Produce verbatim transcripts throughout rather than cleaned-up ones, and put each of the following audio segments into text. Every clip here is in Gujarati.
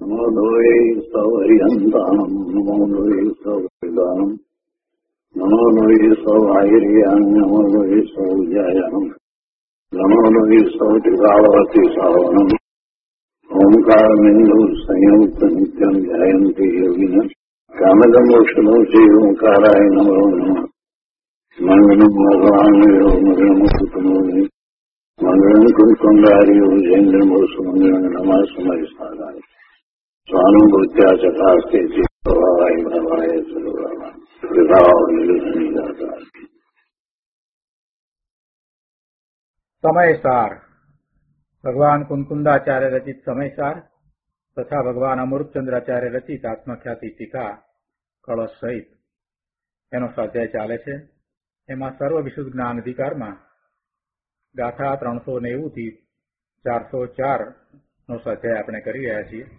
નમો લોહે સૌહરિયંતાણમ નમો લોહે સૌદાનમ નમો લોહે સૌહાયર્યાન નમો લોહે સૌજાયાનમ નમો લોહે સૌતિભાવતી સાવનમ ઓમકાર બિંદુ સંયુક્ત નિત્યમ ધ્યાયંતિ યોગિન કામદમોક્ષનો છે ઓંકારાય નમો નમઃ મંગલમ ભગવાન મંગલમ સુતમો મંગલમ કુંકુંડાર્યો જૈન્દ્રમો સુમંગલમ નમઃ સમયસ્થાનાય સ્વાનુભૂત્યા ચકાસ્તે ચિત્તવાય ભવાય સર્વવા વિભાવ નિલસની દાતા. સમયસાર ભગવાન કુંકુંદાચાર્ય રચિત સમયસાર તથા ભગવાન અમૃતચંદ્રાચાર્ય રચિત આત્મખ્યાતિ ટીકા કળશ સહિત એનો સ્વાધ્યાય ચાલે છે. એમાં સર્વ વિશુદ્ધ જ્ઞાન અધિકારમાં ગાથા ત્રણસો નેવું થી ચારસો ચાર નો સ્વાધ્યાય આપણે કરી રહ્યા છીએ.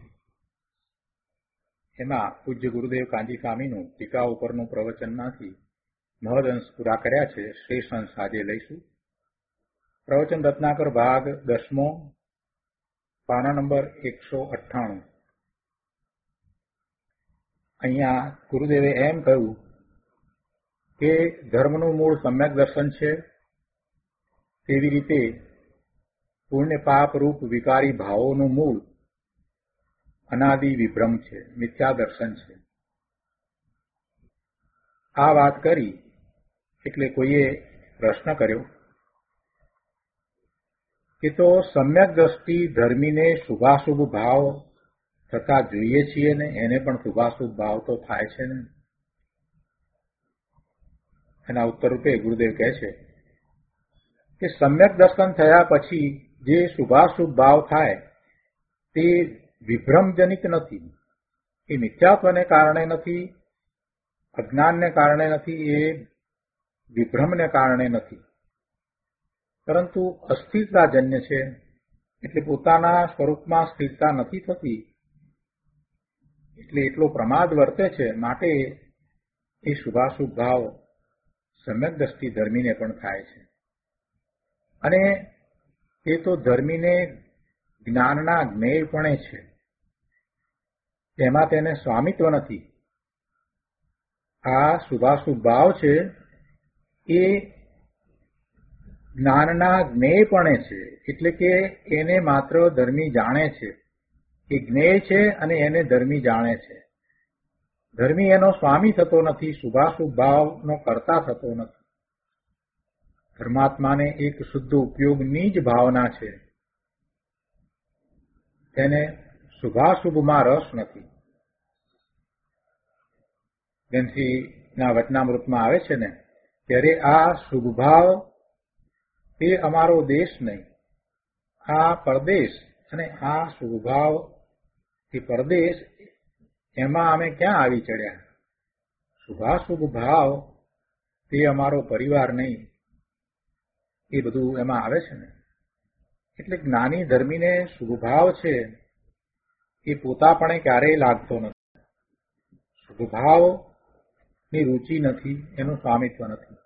એમાં પૂજ્ય ગુરુદેવ કાંજી સ્વામીનું ટીકા ઉપરનું પ્રવચનમાંથી મહદઅંશ પૂરા કર્યા છે. શ્રેષ્ઠ અંશ આજે લઈશું. પ્રવચન રત્નાકર ભાગ દસમો, પાના નંબર એકસો અઠ્ઠાણું. અહીંયા ગુરુદેવે એમ કહ્યું કે ધર્મનું મૂળ સમ્યક દર્શન છે, તેવી રીતે પુણ્ય પાપ રૂપ વિકારી ભાવોનું મૂળ અનાદિ વિભ્રમ છે, મિથ્યા દર્શન છે. આ વાત કરી એટલે કોઈએ પ્રશ્ન કર્યો કે તો સમ્યક દ્રષ્ટિ ધર્મીને શુભાશુભ ભાવ થતા જોઈએ છીએ ને એને પણ શુભાશુભ ભાવ તો થાય છે ને. એના ઉત્તર રૂપે ગુરુદેવ કહે છે કે સમ્યક દર્શન થયા પછી જે શુભાશુભ ભાવ થાય તે વિભ્રમજનિત નથી, એ મિથ્યાત્વને કારણે નથી, અજ્ઞાનને કારણે નથી, એ વિભ્રમને કારણે નથી, પરંતુ અસ્થિરતાજન્ય છે. એટલે પોતાના સ્વરૂપમાં સ્થિરતા નથી થતી, એટલે એટલો પ્રમાદ વર્તે છે. માટે એ શુભાશુભ ભાવ સમ્યક દ્રષ્ટિ ધર્મીને પણ થાય છે. અને એ તો ધર્મીને જ્ઞાનના જ્ઞેયપણે છે, તેમાં તેને સ્વામિત્વ નથી. આ શુભાશુભ ભાવ છે એ જ્ઞાનના જ્ઞેયપણે છે, એટલે કે એને માત્ર ધર્મી જાણે છે. એ જ્ઞેય છે અને એને ધર્મી જાણે છે. ધર્મી એનો સ્વામી થતો નથી, શુભાશુભ ભાવનો કર્તા થતો નથી. ધર્માત્માને એક શુદ્ધ ઉપયોગની જ ભાવના છે, તેને શુભાશુભમાં રસ નથી. જેમથી વચનામૃતમાં આવે છે ને ત્યારે આ શુભ ભાવ એ અમારો દેશ નહીં, આ પરદેશ, અને આ શુભ ભાવ એ પરદેશ, એમાં અમે ક્યાં આવી ચડ્યા? શુભાશુભ ભાવ તે અમારો પરિવાર નહીં, એ બધું એમાં આવે છે ને. એટલે જ્ઞાની ધર્મીને શુભ ભાવ છે એ પોતાપણે ક્યારેય લાગતો નથી. શુભ ભાવની રુચિ નથી, એનું સ્વામિત્વ નથી.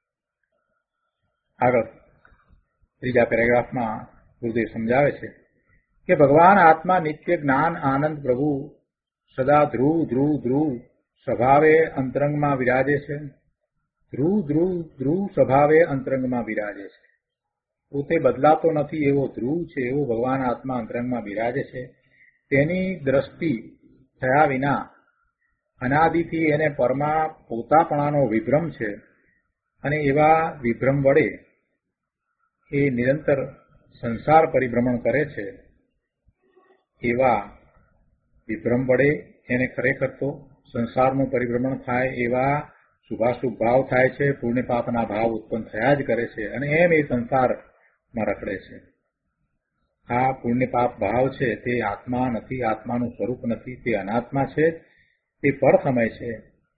આગળ ત્રીજા પેરેગ્રાફમાં ગુરુદેવ સમજાવે છે કે ભગવાન આત્મા નિત્ય જ્ઞાન આનંદ પ્રભુ સદા ધ્રુવ ધ્રુવ ધ્રુવ સ્વભાવે અંતરંગમાં વિરાજે છે. ધ્રુવ ધ્રુવ ધ્રુવ સ્વભાવે અંતરંગમાં વિરાજે છે. પોતે બદલાતો નથી એવો ધ્રુવ છે, એવો ભગવાન આત્મા અંતરંગમાં વિરાજે છે. તેની દ્રષ્ટિ થયા વિના અનાદિથી એને પરમા પોતાપણાનો વિભ્રમ છે, અને એવા વિભ્રમ વડે એ નિરંતર સંસાર પરિભ્રમણ કરે છે. એવા વિભ્રમ વડે એને ખરેખર તો સંસારનું પરિભ્રમણ થાય, એવા શુભાશુભ ભાવ થાય છે, પુણ્ય પાપના ભાવ ઉત્પન્ન થયા જ કરે છે, અને એમ એ સંસારમાં રખડે છે. આ પુણ્ય પાપ ભાવ છે તે આત્મા નથી, આત્માનું સ્વરૂપ નથી, તે અનાત્મા છે, તે પરસમય છે,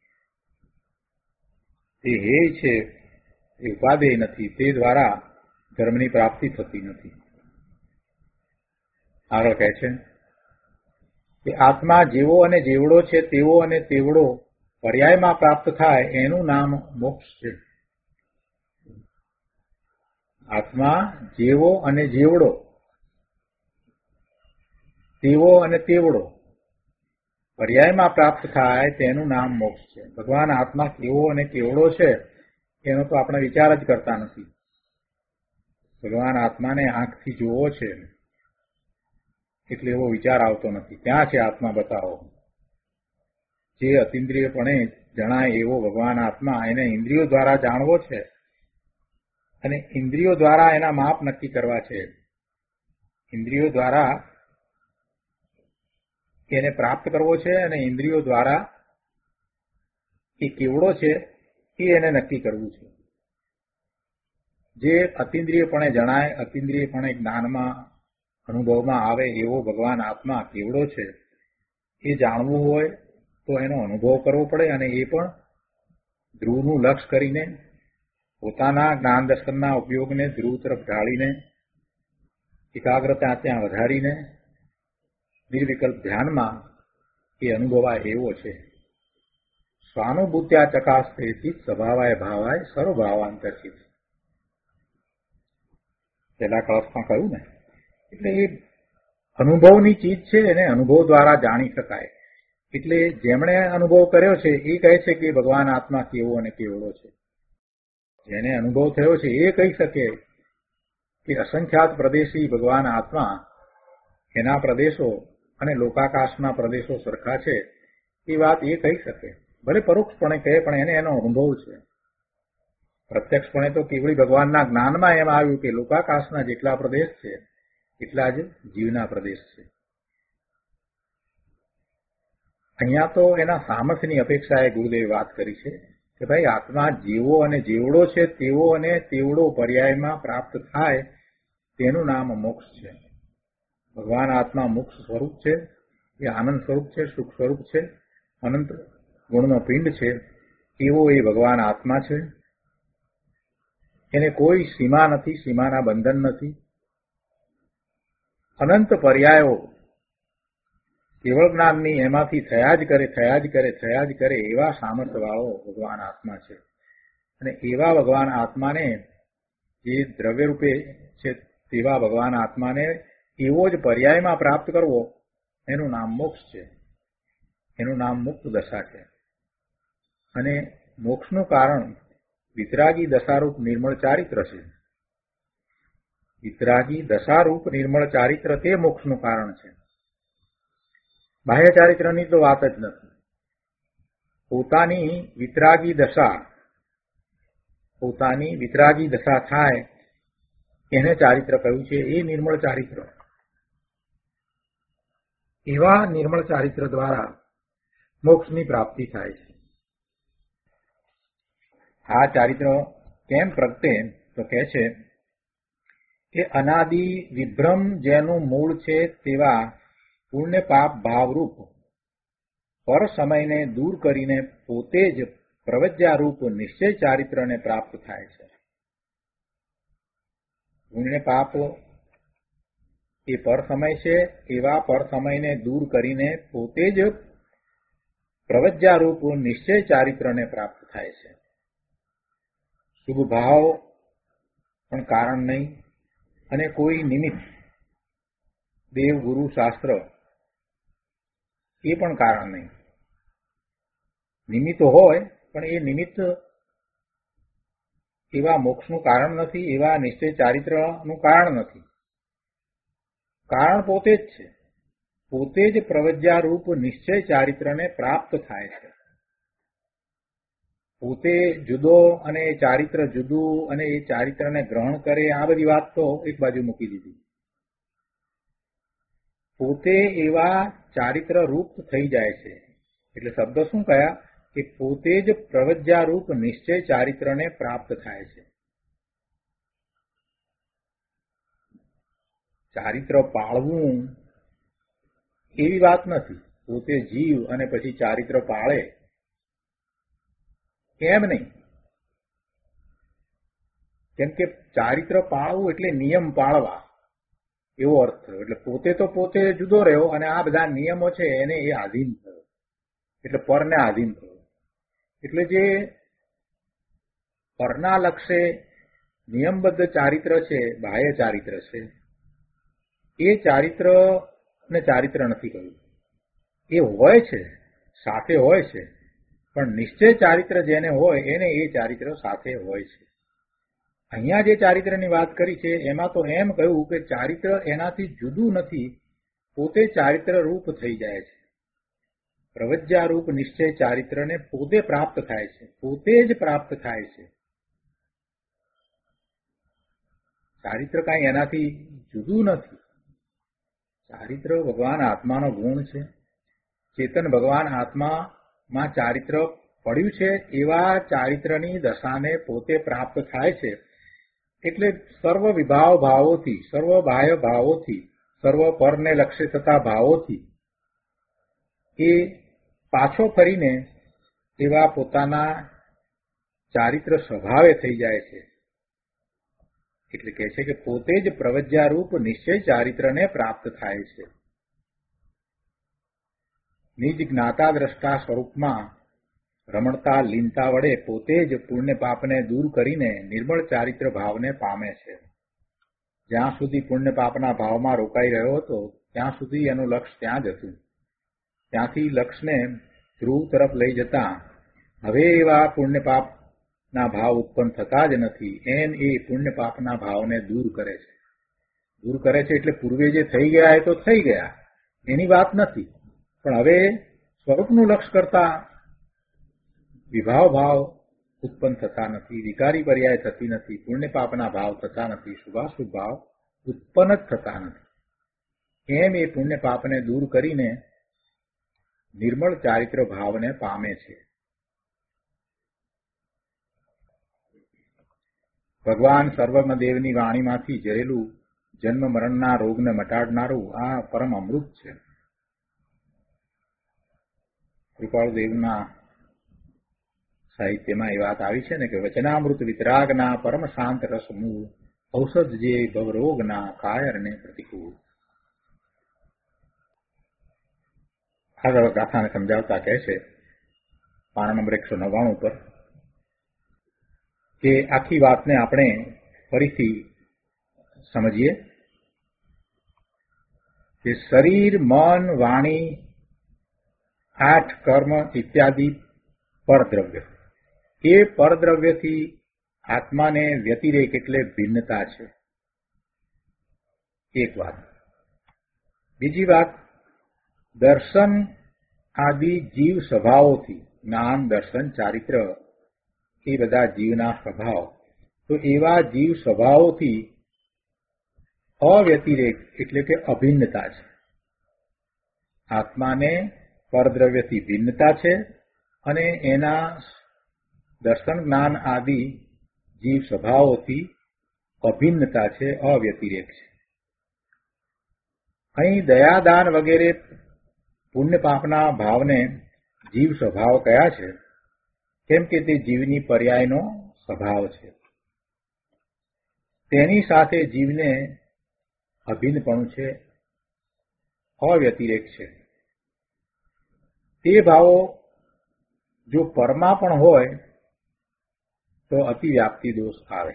તે હેય છે, એ ઉપાદેય નથી. તે દ્વારા ધર્મની પ્રાપ્તિ થતી નથી. આગળ કહે છે કે આત્મા જેવો અને જેવડો છે તેવો અને તેવડો પર્યાયમાં પ્રાપ્ત થાય એનું નામ મોક્ષ છે. આત્મા જેવો અને જેવડો, તેવો અને તેવડો, પર્યાયમાં પ્રાપ્ત થાય તેનું નામ મોક્ષ છે. ભગવાન આત્મા કેવો અને કેવડો છે એનો તો આપણે વિચાર જ કરતા નથી. ભગવાન આત્માને આંખથી જોવો છે એટલે એવો વિચાર આવતો નથી. ક્યાં છે આત્મા બતાવો. જે અતિન્દ્રિયપણે જણાય એવો ભગવાન આત્મા એને ઇન્દ્રિયો દ્વારા જાણવો છે અને ઇન્દ્રિયો દ્વારા એના માપ નક્કી કરવા છે. ઇન્દ્રિયો દ્વારા એને પ્રાપ્ત કરવો છે અને ઇન્દ્રિયો દ્વારા એ કેવડો છે એ એને નક્કી કરવું છે. જે અતિન્દ્રિયપણે જણાય, અતિન્દ્રિયપણે જ્ઞાનમાં અનુભવમાં આવે એવો ભગવાન આત્મા કેવડો છે એ જાણવું હોય તો એનો અનુભવ કરવો પડે અને એ પણ ધ્રુવનું લક્ષ કરીને પોતાના જ્ઞાન દર્શનના ઉપયોગને ધ્રુવ તરફ ઢાળીને એકાગ્રતા ત્યાં વધારીને નિર્વિકલ્પ ધ્યાનમાં એ અનુભવાય એવો છે. સ્વાનુભૂત્યા ચકાસ્તેથી સ્વભાવાય ભાવાય સર્વભાવાંતરચિત. પેલા ક્લાસમાં કહ્યું ને, એટલે એ અનુભવની ચીજ છે એને અનુભવ દ્વારા જાણી શકાય. એટલે જેમણે અનુભવ કર્યો છે એ કહે છે કે ભગવાન આત્મા કેવો અને કેવડો છે. જેને અનુભવ થયો છે એ કહી શકે કે અસંખ્યાત પ્રદેશી ભગવાન આત્મા, એના પ્રદેશો અને લોકાકાશના પ્રદેશો સરખા છે એ વાત એ કહી શકે. ભલે પરોક્ષપણે કહે પણ એને એનો અનુભવ છે. પ્રત્યક્ષપણે તો કેવળી ભગવાનના જ્ઞાનમાં એમ આવ્યું કે લોકાકાશના જેટલા પ્રદેશ છે એટલા જ જીવના પ્રદેશ છે. અહીંયા તો એના સામર્થ્યની અપેક્ષાએ ગુરુદેવે વાત કરી છે કે ભાઈ આત્મા જેવો અને જેવડો છે તેવો અને તેવડો પર્યાયમાં પ્રાપ્ત થાય તેનું નામ મોક્ષ છે. ભગવાન આત્મા મોક્ષ સ્વરૂપ છે, એ આનંદ સ્વરૂપ છે, સુખ સ્વરૂપ છે, અનંત ગુણનો પિંડ છે. એવો એ ભગવાન આત્મા છે. એને કોઈ સીમા નથી, સીમાના બંધન નથી. અનંત પર્યાયો કેવળ જ્ઞાનની એમાંથી થયા જ કરે થયા જ કરે થયા જ કરે એવા સામર્થ્ય વાળો ભગવાન આત્મા છે. અને એવા ભગવાન આત્માને જે દ્રવ્ય રૂપે છે તેવા ભગવાન આત્માને એવો જ પર્યાયમાં પ્રાપ્ત કરવો એનું નામ મોક્ષ છે. એનું નામ મુક્ત દશા છે. અને મોક્ષનું કારણ વિતરાગી દશારૂપ નિર્મળ ચારિત્ર છે. વિતરાગી દશારૂપ નિર્મળ ચારિત્ર તે મોક્ષનું કારણ છે. બાહ્ય ચારિત્રની તો વાત જ નથી. પોતાની વિતરાગી દશા પોતાની વિતરાગી દશા થાય એને ચારિત્ર કહ્યું છે. એ નિર્મળ ચારિત્ર, એવા નિર્મળ ચારિત્ર દ્વારા મોક્ષની પ્રાપ્તિ થાય છે. આ ચારિત્ર કેમ પ્રગટે તો કહે છે કે અનાદિ વિભ્રમ જેનું મૂળ છે તેવા પુણ્ય પાપ ભાવરૂપ પર સમયને દૂર કરીને પોતે જ પ્રવજ્યારૂપ નિશ્ચય ચારિત્રને પ્રાપ્ત થાય છે. પુણ્ય પાપ એ પર સમય છે, એવા પર સમયને દૂર કરીને પોતે જ પ્રવજ્યારૂપ નિશ્ચય ચારિત્રને પ્રાપ્ત થાય છે. શુભ ભાવ પણ કારણ નહીં અને કોઈ નિમિત્ત, દેવ ગુરુ શાસ્ત્ર એ પણ કારણ નહીં. નિમિત્ત હોય પણ એ નિમિત્ત એવા મોક્ષનું કારણ નથી, એવા નિશ્ચય ચારિત્રનું કારણ નથી. કારણ પોતે જ છે. પોતે જ પ્રવજ્યારૂપ નિશ્ચય ચારિત્રને પ્રાપ્ત થાય છે. પોતે જુદો અને એ ચારિત્ર જુદું અને એ ચારિત્રને ગ્રહણ કરે આ બધી વાત તો એક બાજુ મૂકી દીધી. પોતે એવા ચારિત્ર રૂપ થઈ જાય છે. એટલે શબ્દ શું કયા કે પોતે જ પ્રવજ્યારૂપ નિશ્ચય ચારિત્રને પ્રાપ્ત થાય છે. ચારિત્ર પાળવું એવી વાત નથી. પોતે જીવ અને પછી ચારિત્ર પાળે કેમ નહીં? કેમ કે ચારિત્ર પાળવું એટલે નિયમ પાળવા એવો અર્થ થયો. એટલે પોતે તો પોતે જુદો રહ્યો અને આ બધા નિયમો છે એને એ આધીન થયો, એટલે પરને આધીન થયો. એટલે જે પરના લક્ષે નિયમબદ્ધ ચારિત્ર છે, બાહ્ય ચારિત્ર છે, એ ચારિત્ર ને ચારિત્ર નથી કહ્યું. એ હોય છે, સાથે હોય છે, પણ નિશ્ચય ચારિત્ર જેને હોય એને એ ચારિત્ર સાથે હોય છે. અહીંયા જે ચારિત્રની વાત કરી છે એમાં તો એમ કહ્યું કે ચારિત્ર એનાથી જુદું નથી, પોતે ચારિત્ર રૂપ થઈ જાય છે. પ્રવજ્યારૂપ નિશ્ચય ચારિત્રને પોતે પ્રાપ્ત થાય છે, પોતે જ પ્રાપ્ત થાય છે. ચારિત્ર કાંઈ એનાથી જુદું નથી. ચારિત્ર ભગવાન આત્માનો ગુણ છે. ચેતન ભગવાન આત્મામાં ચારિત્ર પડ્યું છે એવા ચારિત્રની દશાને પોતે પ્રાપ્ત થાય છે. એટલે સર્વ વિભાવ ભાવોથી, સર્વ બાહ્ય ભાવોથી, સર્વ પરને લક્ષ્ય થતા ભાવોથી એ પાછો ફરીને એવા પોતાના ચારિત્ર સ્વભાવે થઈ જાય છે. એટલે કહે છે કે પોતે જ પ્રવજ્યારૂપ નિશ્ચય ચારિત્રને પ્રાપ્ત થાય છે. નિજ જ્ઞાતા દ્રષ્ટા સ્વરૂપમાં રમણતા લીનતા વડે પોતે જ પુણ્ય પાપને દૂર કરીને નિર્મળ ચારિત્ર ભાવને પામે છે. જ્યાં સુધી પુણ્ય પાપના ભાવમાં રોકાઈ રહ્યો હતો ત્યાં સુધી એનું લક્ષ્ય ત્યાં જ હતું. ત્યાંથી લક્ષ્યને ધ્રુવ તરફ લઈ જતા હવે એવા પુણ્ય પાપના ભાવ ઉત્પન્ન થતા જ નથી. એમ એ પુણ્ય પાપના ભાવને દૂર કરે છે. દૂર કરે છે એટલે પૂર્વે જે થઈ ગયા એ તો થઈ ગયા, એની વાત નથી, પણ હવે સ્વરૂપનું લક્ષ્ય કરતા વિભાવ ભાવ ઉત્પન્ન થતા નથી, વિકારી પર્યાય થતી નથી, પુણ્ય પાપના ભાવ થતા નથી, શુભાશુભ ભાવ ઉત્પન્ન જ થતા નથી. એમ એ પુણ્ય પાપને દૂર કરીને નિર્મળ ચારિત્ર ભાવને પામે છે. ભગવાન સર્વમદેવની વાણીમાંથી ઝરેલું જન્મ મરણના રોગને મટાડનારું આ પરમ અમૃત છે. કૃપાળુદેવના સાહિત્યમાં એ વાત આવી છે ને કે વચનામૃત વિતરાગના પરમ શાંત રસમૂળ ઔષધ જે ભવરોગના કાયરને પ્રતિકૂળ. આ ગાથાને સમજાવતા કહે છે પાના નંબર એકસો નવ્વાણું પર કે આખી વાતને આપણે ફરીથી સમજીએ કે શરીર, મન, વાણી, આઠ કર્મ ઇત્યાદિ પરદ્રવ્ય, એ પરદ્રવ્યથી આત્માને વ્યતિરેક એટલે ભિન્નતા છે. એક વાત. બીજી વાત, દર્શન આદિ જીવ સ્વભાવોથી, જ્ઞાન, દર્શન, ચારિત્ર એ બધા જીવના સ્વભાવ, તો એવા જીવ સ્વભાવોથી અવ્યતિરેક એટલે કે અભિન્નતા છે. આત્માને પરદ્રવ્યથી ભિન્નતા છે અને એના દર્શન, જ્ઞાન આદિ જીવ સ્વભાવોથી અભિન્નતા છે, અવ્યતિરેક છે. અહીં દયાદાન વગેરે પુણ્ય પાપના ભાવને જીવ સ્વભાવ કયા છે? કેમ કે તે જીવની પર્યાયનો સ્વભાવ છે. તેની સાથે જીવને અભિન્નપણું છે, અવ્યતિરેક છે. તે ભાવો જો પરમાં પણ હોય તો અતિવ્યાપ્તિ દોષ આવે.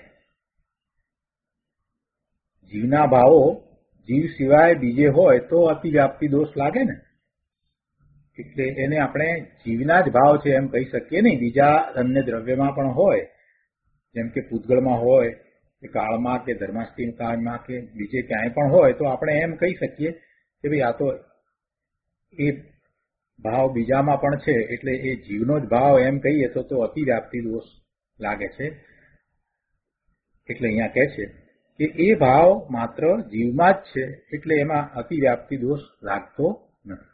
જીવના ભાવો જીવ સિવાય બીજે હોય તો અતિવ્યાપ્તિ દોષ લાગે ને. એટલે એને આપણે જીવના જ ભાવ છે એમ કહી શકીએ નહીં. બીજા અન્ય દ્રવ્યમાં પણ હોય, જેમ કે પૂતગળમાં હોય કે કાળમાં કે ધર્માસ્થિ કાળમાં કે બીજે ક્યાંય પણ હોય તો આપણે એમ કહી શકીએ કે ભાઈ આ તો એ ભાવ બીજામાં પણ છે, એટલે એ જીવનો જ ભાવ એમ કહીએ તો તો અતિવ્યાપ્તિ દોષ લાગે છે. એટલે અહીંયા કહે છે કે એ ભાવ માત્ર જીવમાં જ છે, એટલે એમાં અતિવ્યાપ્તિ દોષ લાગતો નથી.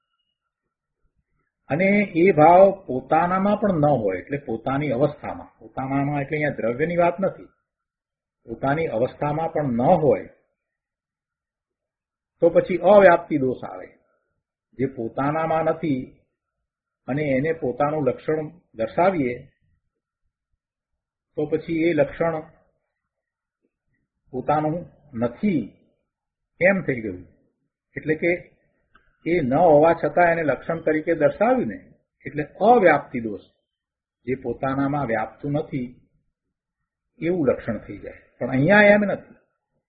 અને એ ભાવ પોતાનામાં પણ ન હોય, એટલે પોતાની અવસ્થામાં, પોતાનામાં એટલે અહીંયા દ્રવ્યની વાત નથી, પોતાની અવસ્થામાં પણ ન હોય તો પછી અવ્યાપ્તિ દોષ આવે. જે પોતાનામાં નથી અને એને પોતાનું લક્ષણ દર્શાવીએ તો પછી એ લક્ષણ પોતાનું નથી એમ થઈ ગયું. એટલે કે એ ન હોવા છતાં એને લક્ષણ તરીકે દર્શાવ્યું ને, એટલે અવ્યાપ્તિ દોષ, જે પોતાનામાં વ્યાપતું નથી એવું લક્ષણ થઈ જાય. પણ અહીંયા એમ નથી.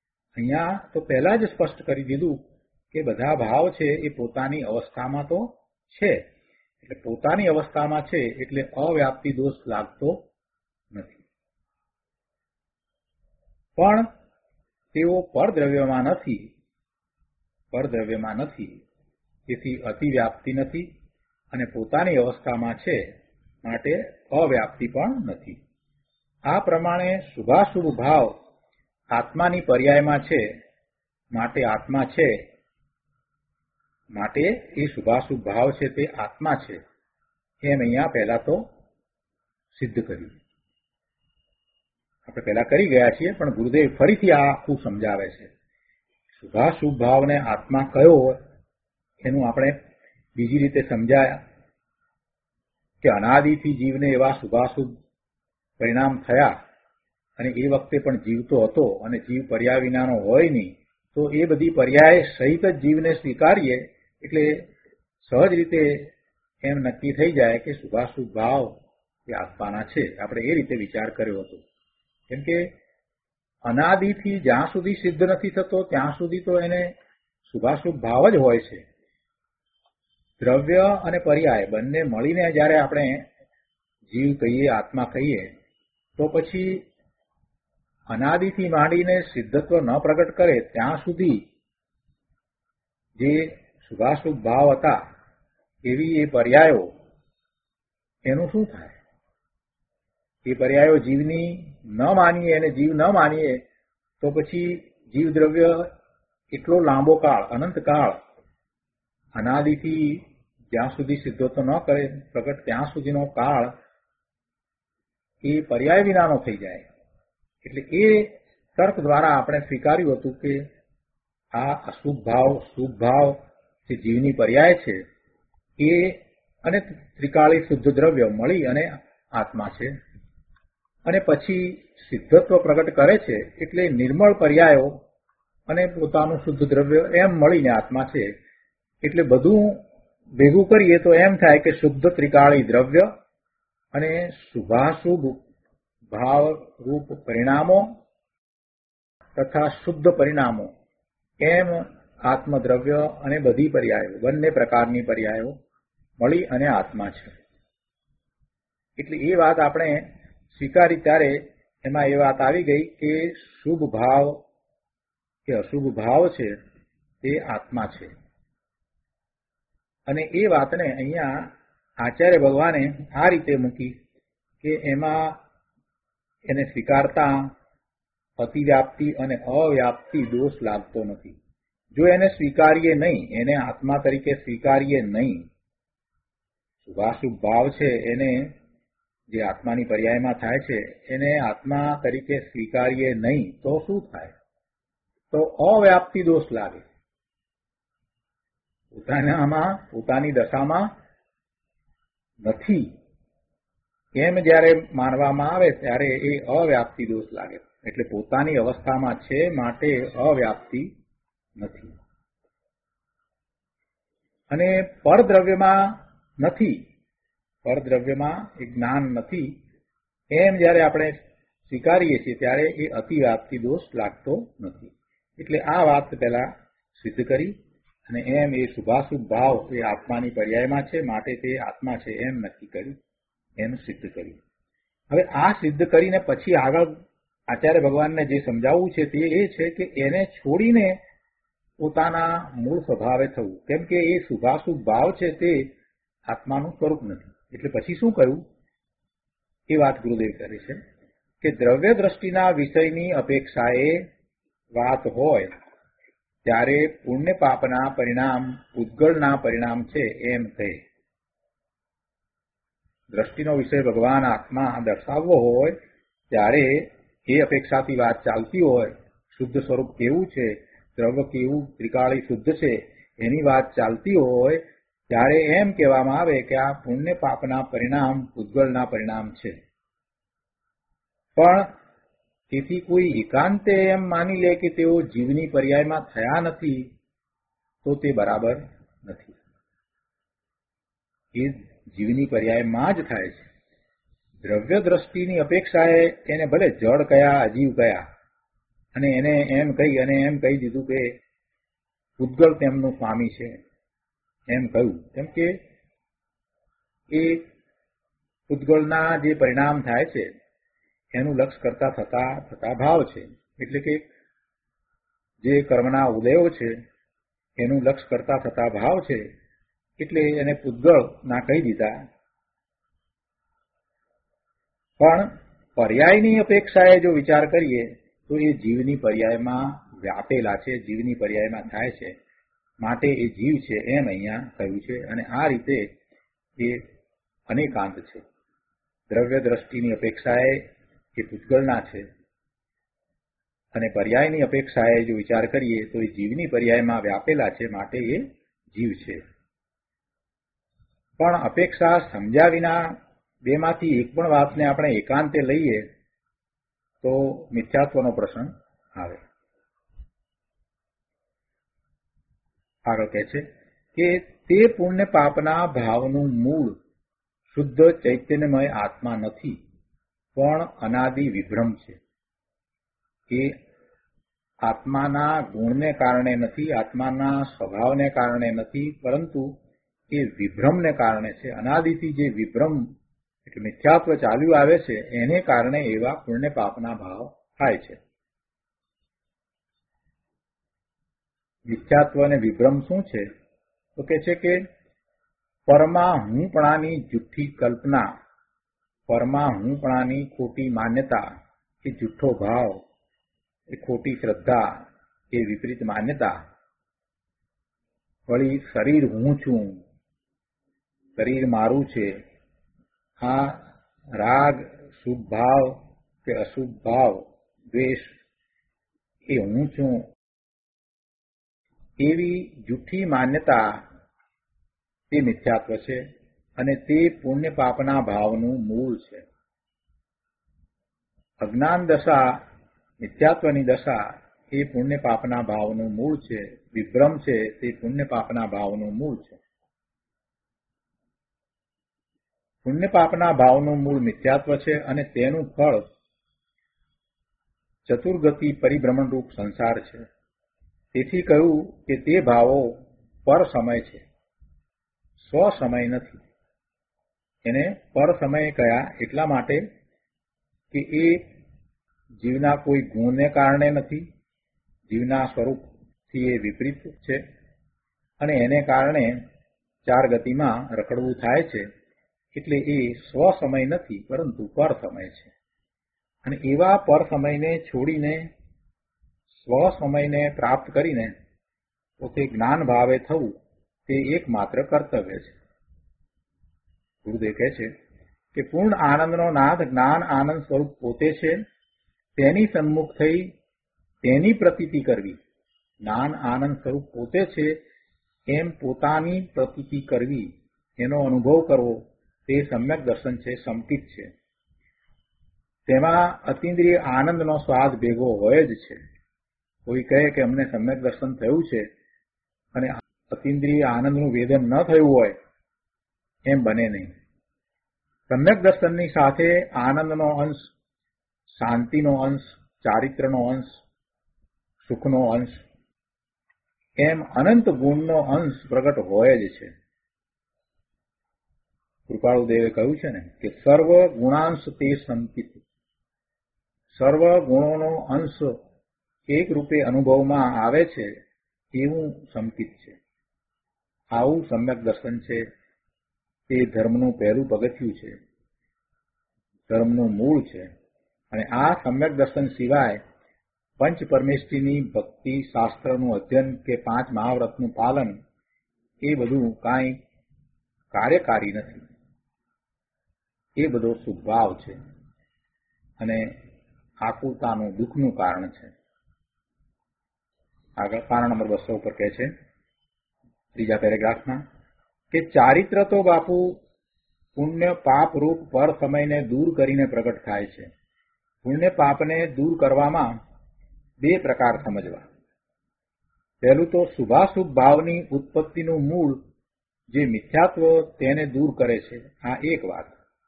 અહીંયા તો પહેલા જ સ્પષ્ટ કરી દીધું કે બધા ભાવ છે એ પોતાની અવસ્થામાં તો છે એટલે પોતાની અવસ્થામાં છે એટલે અવ્યાપ્તિ દોષ લાગતો નથી. પણ તેઓ પરદ્રવ્યમાં નથી, પરદ્રવ્યમાં નથી, તેથી અતિવ્યાપ્તિ નથી અને પોતાની અવસ્થામાં છે માટે અવ્યાપ્તિ પણ નથી. આ પ્રમાણે શુભાશુભ ભાવ આત્માની પર્યાયમાં છે માટે આત્મા છે, માટે એ શુભાશુભ ભાવ છે તે આત્મા છે એમ અહીંયા પહેલા તો સિદ્ધ કર્યું. આપણે પહેલા કરી ગયા છીએ પણ ગુરુદેવ ફરીથી આ આખું સમજાવે છે. શુભાશુભ ભાવને આત્મા કયો હોય એનું આપણે બીજી રીતે સમજાયા કે અનાદિથી જીવને એવા શુભાશુભ પરિણામ થયા અને એ વખતે પણ જીવતો હતો અને જીવ પર્યાય વિનાનો હોય નહીં, તો એ બધી પર્યાય સહિત જ જીવને સ્વીકારીએ એટલે સહજ રીતે એમ નક્કી થઈ જાય કે શુભાશુભ ભાવ એ આત્માના છે. આપણે એ રીતે વિચાર કર્યો હતો. કેમ કે અનાદિથી જ્યાં સુધી સિદ્ધ નથી થતો ત્યાં સુધી તો એને શુભાશુભ ભાવ જ હોય છે. દ્રવ્ય અને પર્યાય બંને મળીને જ્યારે આપણે જીવ કહીએ, આત્મા કહીએ, તો પછી અનાદિથી માંડીને સિદ્ધત્વ ન પ્રગટ કરે ત્યાં સુધી જે શુભાશુભ ભાવ હતા એવી એ પર્યાયો એનું શું થાય? એ પર્યાયો જીવની ન માનીએ અને જીવ ન માનીએ તો પછી જીવ દ્રવ્ય એટલો લાંબો કાળ, અનંત કાળ, અનાદિથી જ્યાં સુધી સિદ્ધત્વ ન કરે પ્રગટ ત્યાં સુધીનો કાળ એ પર્યાય વિનાનો થઈ જાય. એટલે એ તર્ક દ્વારા આપણે સ્વીકાર્યું હતું કે આ અશુભ ભાવ, શુભ ભાવ જે જીવની પર્યાય છે એ અને ત્રિકાળી શુદ્ધ દ્રવ્ય મળી અને આત્મા છે. અને પછી સિદ્ધત્વ પ્રગટ કરે છે એટલે નિર્મળ પર્યાયો અને પોતાનું શુદ્ધ દ્રવ્ય એમ મળીને આત્મા છે. એટલે બધું ભેગું કરીએ તો એમ થાય કે શુદ્ધ ત્રિકાળી દ્રવ્ય અને શુભાશુભ ભાવ રૂપ પરિણામો તથા શુદ્ધ પરિણામો એમ આત્મદ્રવ્ય અને બધી પર્યાયો, બંને પ્રકારની પર્યાયો મળી અને આત્મા છે. એટલે એ વાત આપણે સ્વીકારી ત્યારે એમાં એ વાત આવી ગઈ કે શુભ ભાવ કે અશુભ ભાવ છે તે આત્મા છે. અને એ વાતને અહીંયા આચાર્ય ભગવાને આ રીતે મૂકી કે એમાં એને સ્વીકારતા અતિવ્યાપ્તિ અને અવ્યાપ્તિ દોષ લાગતો નથી. જો એને સ્વીકારીએ નહીં, એને આત્મા તરીકે સ્વીકારીએ નહીં, શુભાશુભ ભાવ છે એને જે આત્માની પર્યાયમાં થાય છે એને આત્મા તરીકે સ્વીકારીએ નહીં તો શું થાય? તો અવ્યાપ્તિ દોષ લાગે. પોતાનામાં, પોતાની દશામાં નથી એમ જ્યારે માનવામાં આવે ત્યારે એ અવ્યાપ્તિ દોષ લાગે. એટલે પોતાની અવસ્થામાં છે માટે અવ્યાપ્તિ નથી. અને પરદ્રવ્યમાં નથી, પરદ્રવ્યમાં એ જ્ઞાન નથી એમ જ્યારે આપણે સ્વીકારીએ છીએ ત્યારે એ અતિવ્યાપ્તિ દોષ લાગતો નથી. એટલે આ વાત પહેલા સિદ્ધ કરી અને એમ એ શુભાશુભ ભાવ એ આત્માની પર્યાયમાં છે માટે તે આત્મા છે એમ નક્કી કર્યું, એનું સિદ્ધ કર્યું. હવે આ સિદ્ધ કરીને પછી આગળ આચાર્ય ભગવાનને જે સમજાવવું છે તે એ છે કે એને છોડીને પોતાના મૂળ સ્વભાવે થવું. કેમ કે એ શુભાશુભ ભાવ છે તે આત્માનું સ્વરૂપ નથી. એટલે પછી શું કહ્યું એ વાત ગુરુદેવ કરે છે કે દ્રવ્ય દ્રષ્ટિના વિષયની અપેક્ષાએ વાત હોય ત્યારે પુણ્ય પાપના પરિણામ ઉદ્ગળના પરિણામ છે એમ કહે. દ્રષ્ટિનો વિષય ભગવાન આત્મા દર્શાવવો હોય ત્યારે એ અપેક્ષાથી વાત ચાલતી હોય, શુદ્ધ સ્વરૂપ કેવું છે, દ્રવ્ય કેવું ત્રિકાળી શુદ્ધ છે એની વાત ચાલતી હોય ત્યારે એમ કહેવામાં આવે કે આ પુણ્ય પાપના પરિણામ ઉદ્ગળના પરિણામ છે. પણ તેથી કોઈ એકાંતે એમ માની લે કે તેઓ જીવની પર્યાયમાં થયા નથી તો તે બરાબર નથી. એ જીવની પર્યાયમાં જ થાય છે. દ્રવ્ય દ્રષ્ટિની અપેક્ષાએ એને ભલે જડ કયા, અજીવ કયા, અને એને એમ કહી અને એમ કહી દીધું કે ઉદ્ગળ તેમનું સ્વામી છે એમ કહ્યું. કેમ કે એ ઉદ્ગળના જે પરિણામ થાય છે એનું લક્ષ કરતા થતા થતા ભાવ છે. એટલે કે જે કર્મના ઉદયો છે એનું લક્ષ કરતા થતા ભાવ છે, એટલે એને પૂતગળ ના કહી દીધા. પણ પર્યાયની અપેક્ષાએ જો વિચાર કરીએ તો એ જીવની પર્યાયમાં વ્યાપેલા છે, જીવની પર્યાયમાં થાય છે, માટે એ જીવ છે એમ અહીંયા કહ્યું છે. અને આ રીતે એ અનેકાંત છે. દ્રવ્ય દ્રષ્ટિની અપેક્ષાએ એ પૂતગળના છે, અને પર્યાયની અપેક્ષાએ જો વિચાર કરીએ તો એ જીવની પર્યાયમાં વ્યાપેલા છે, માટે એ જીવ છે. પણ અપેક્ષા સમજ્યા વિના બેમાંથી એક પણ વાતને આપણે એકાંતે લઈએ તો મિથ્યાત્વનો પ્રશ્ન આવે. આગળ કહે છે કે તે પુણ્ય પાપના ભાવનું મૂળ શુદ્ધ ચૈતન્યમય આત્મા નથી, પણ અનાદિ વિભ્રમ છે. એ આત્માના ગુણને કારણે નથી, આત્માના સ્વભાવને કારણે નથી, પરંતુ એ વિભ્રમને કારણે છે. અનાદિથી જે વિભ્રમ એટલે મિથ્યાત્વ ચાલ્યું આવે છે એને કારણે એવા પુણ્ય પાપના ભાવ થાય છે. મિથ્યાત્વ અને વિભ્રમ શું છે? તો કે છે કે પરમા હુંપણાની જુઠ્ઠી કલ્પના, પરમા હુંપણાની ખોટી માન્યતા, એ જુઠ્ઠો ભાવ, એ ખોટી શ્રદ્ધા, એ વિપરીત માન્યતા. વળી શરીર હું છું, શરીર મારું છે, આ રાગ શુભ ભાવ કે અશુભ ભાવ, દ્વેષ એ હું છું, એવી જુઠ્ઠી માન્યતા તે મિથ્યાત્વ છે, અને તે પુણ્ય પાપના ભાવનું મૂળ છે. અજ્ઞાન દશા, મિથ્યાત્વની દશા એ પુણ્ય પાપના ભાવનું મૂળ છે. વિભ્રમ છે તે પુણ્ય પાપના ભાવનું મૂળ છે. પુણ્ય પાપના ભાવનું મૂળ મિથ્યાત્વ છે, અને તેનું ફળ ચતુર્ગતિ પરિભ્રમણ રૂપ સંસાર છે. તેથી કહ્યું કે તે ભાવો પર સમય છે, સ્વ સમય નથી. એને પર સમય કયા એટલા માટે કે એ જીવના કોઈ ગુણને કારણે નથી, જીવના સ્વરૂપથી એ વિપરીત છે, અને એને કારણે ચાર ગતિમાં રખડવું થાય છે. એટલે એ સ્વ સમય નથી, પરંતુ પર સમય છે. અને એવા પર સમયને છોડીને સ્વ સમયને પ્રાપ્ત કરીને પોતે જ્ઞાન ભાવે થવું તે એકમાત્ર કર્તવ્ય છે. ગુરુદેવ કહે છે કે પૂર્ણ આનંદનો નાથ જ્ઞાન આનંદ સ્વરૂપ પોતે છે, તેની સન્મુખ થઈ તેની પ્રતીતિ કરવી. જ્ઞાન આનંદ સ્વરૂપ પોતે છે એમ પોતાની પ્રતીતિ કરવી, એનો અનુભવ કરવો, તે સમ્યક દર્શન છે, સમકિત છે. તેમાં અતિન્દ્રિય આનંદનો સ્વાદ ભેગો હોય જ છે. કોઈ કહે કે અમને સમ્યક દર્શન થયું છે અને અતિન્દ્રિય આનંદનું વેદન ન થયું હોય, એમ બને નહીં. સમ્યક દર્શનની સાથે આનંદનો અંશ, શાંતિનો અંશ, ચારિત્રનો અંશ, સુખનો અંશ, એમ અનંત ગુણનો અંશ પ્રગટ હોય જ છે. કૃપાળુદેવે કહ્યું છે ને કે સર્વ ગુણાંશ તે સંકિત, સર્વ ગુણોનો અંશ એક રૂપે અનુભવમાં આવે છે એવું સંકિત છે. આવું સમ્યક દર્શન છે તે ધર્મનું પહેલું પગથિયું છે, ધર્મનું મૂળ છે. અને આ સમ્યક દર્શન સિવાય પંચ પરમેષ્ઠીની ભક્તિ, શાસ્ત્રનું અધ્યયન કે પાંચ મહાવ્રતનું પાલન એ બધું કાંઈ કાર્યકારી નથી. એ બધો સુભાવ છે અને આકુલતાનું, દુઃખનું કારણ છે. આગળ પાના નંબર બસો ઉપર કહે છે ત્રીજા પેરેગ્રાફમાં કે ચારિત્ર તો બાપુ પુણ્ય પાપ રૂપ પર સમયને દૂર કરીને પ્રગટ થાય છે. પુણ્ય પાપને દૂર કરવામાં બે પ્રકાર સમજવા. પહેલું તો શુભાશુભ ભાવની ઉત્પત્તિનું મૂળ જે મિથ્યાત્વ તેને દૂર કરે છે, આ એક વાત.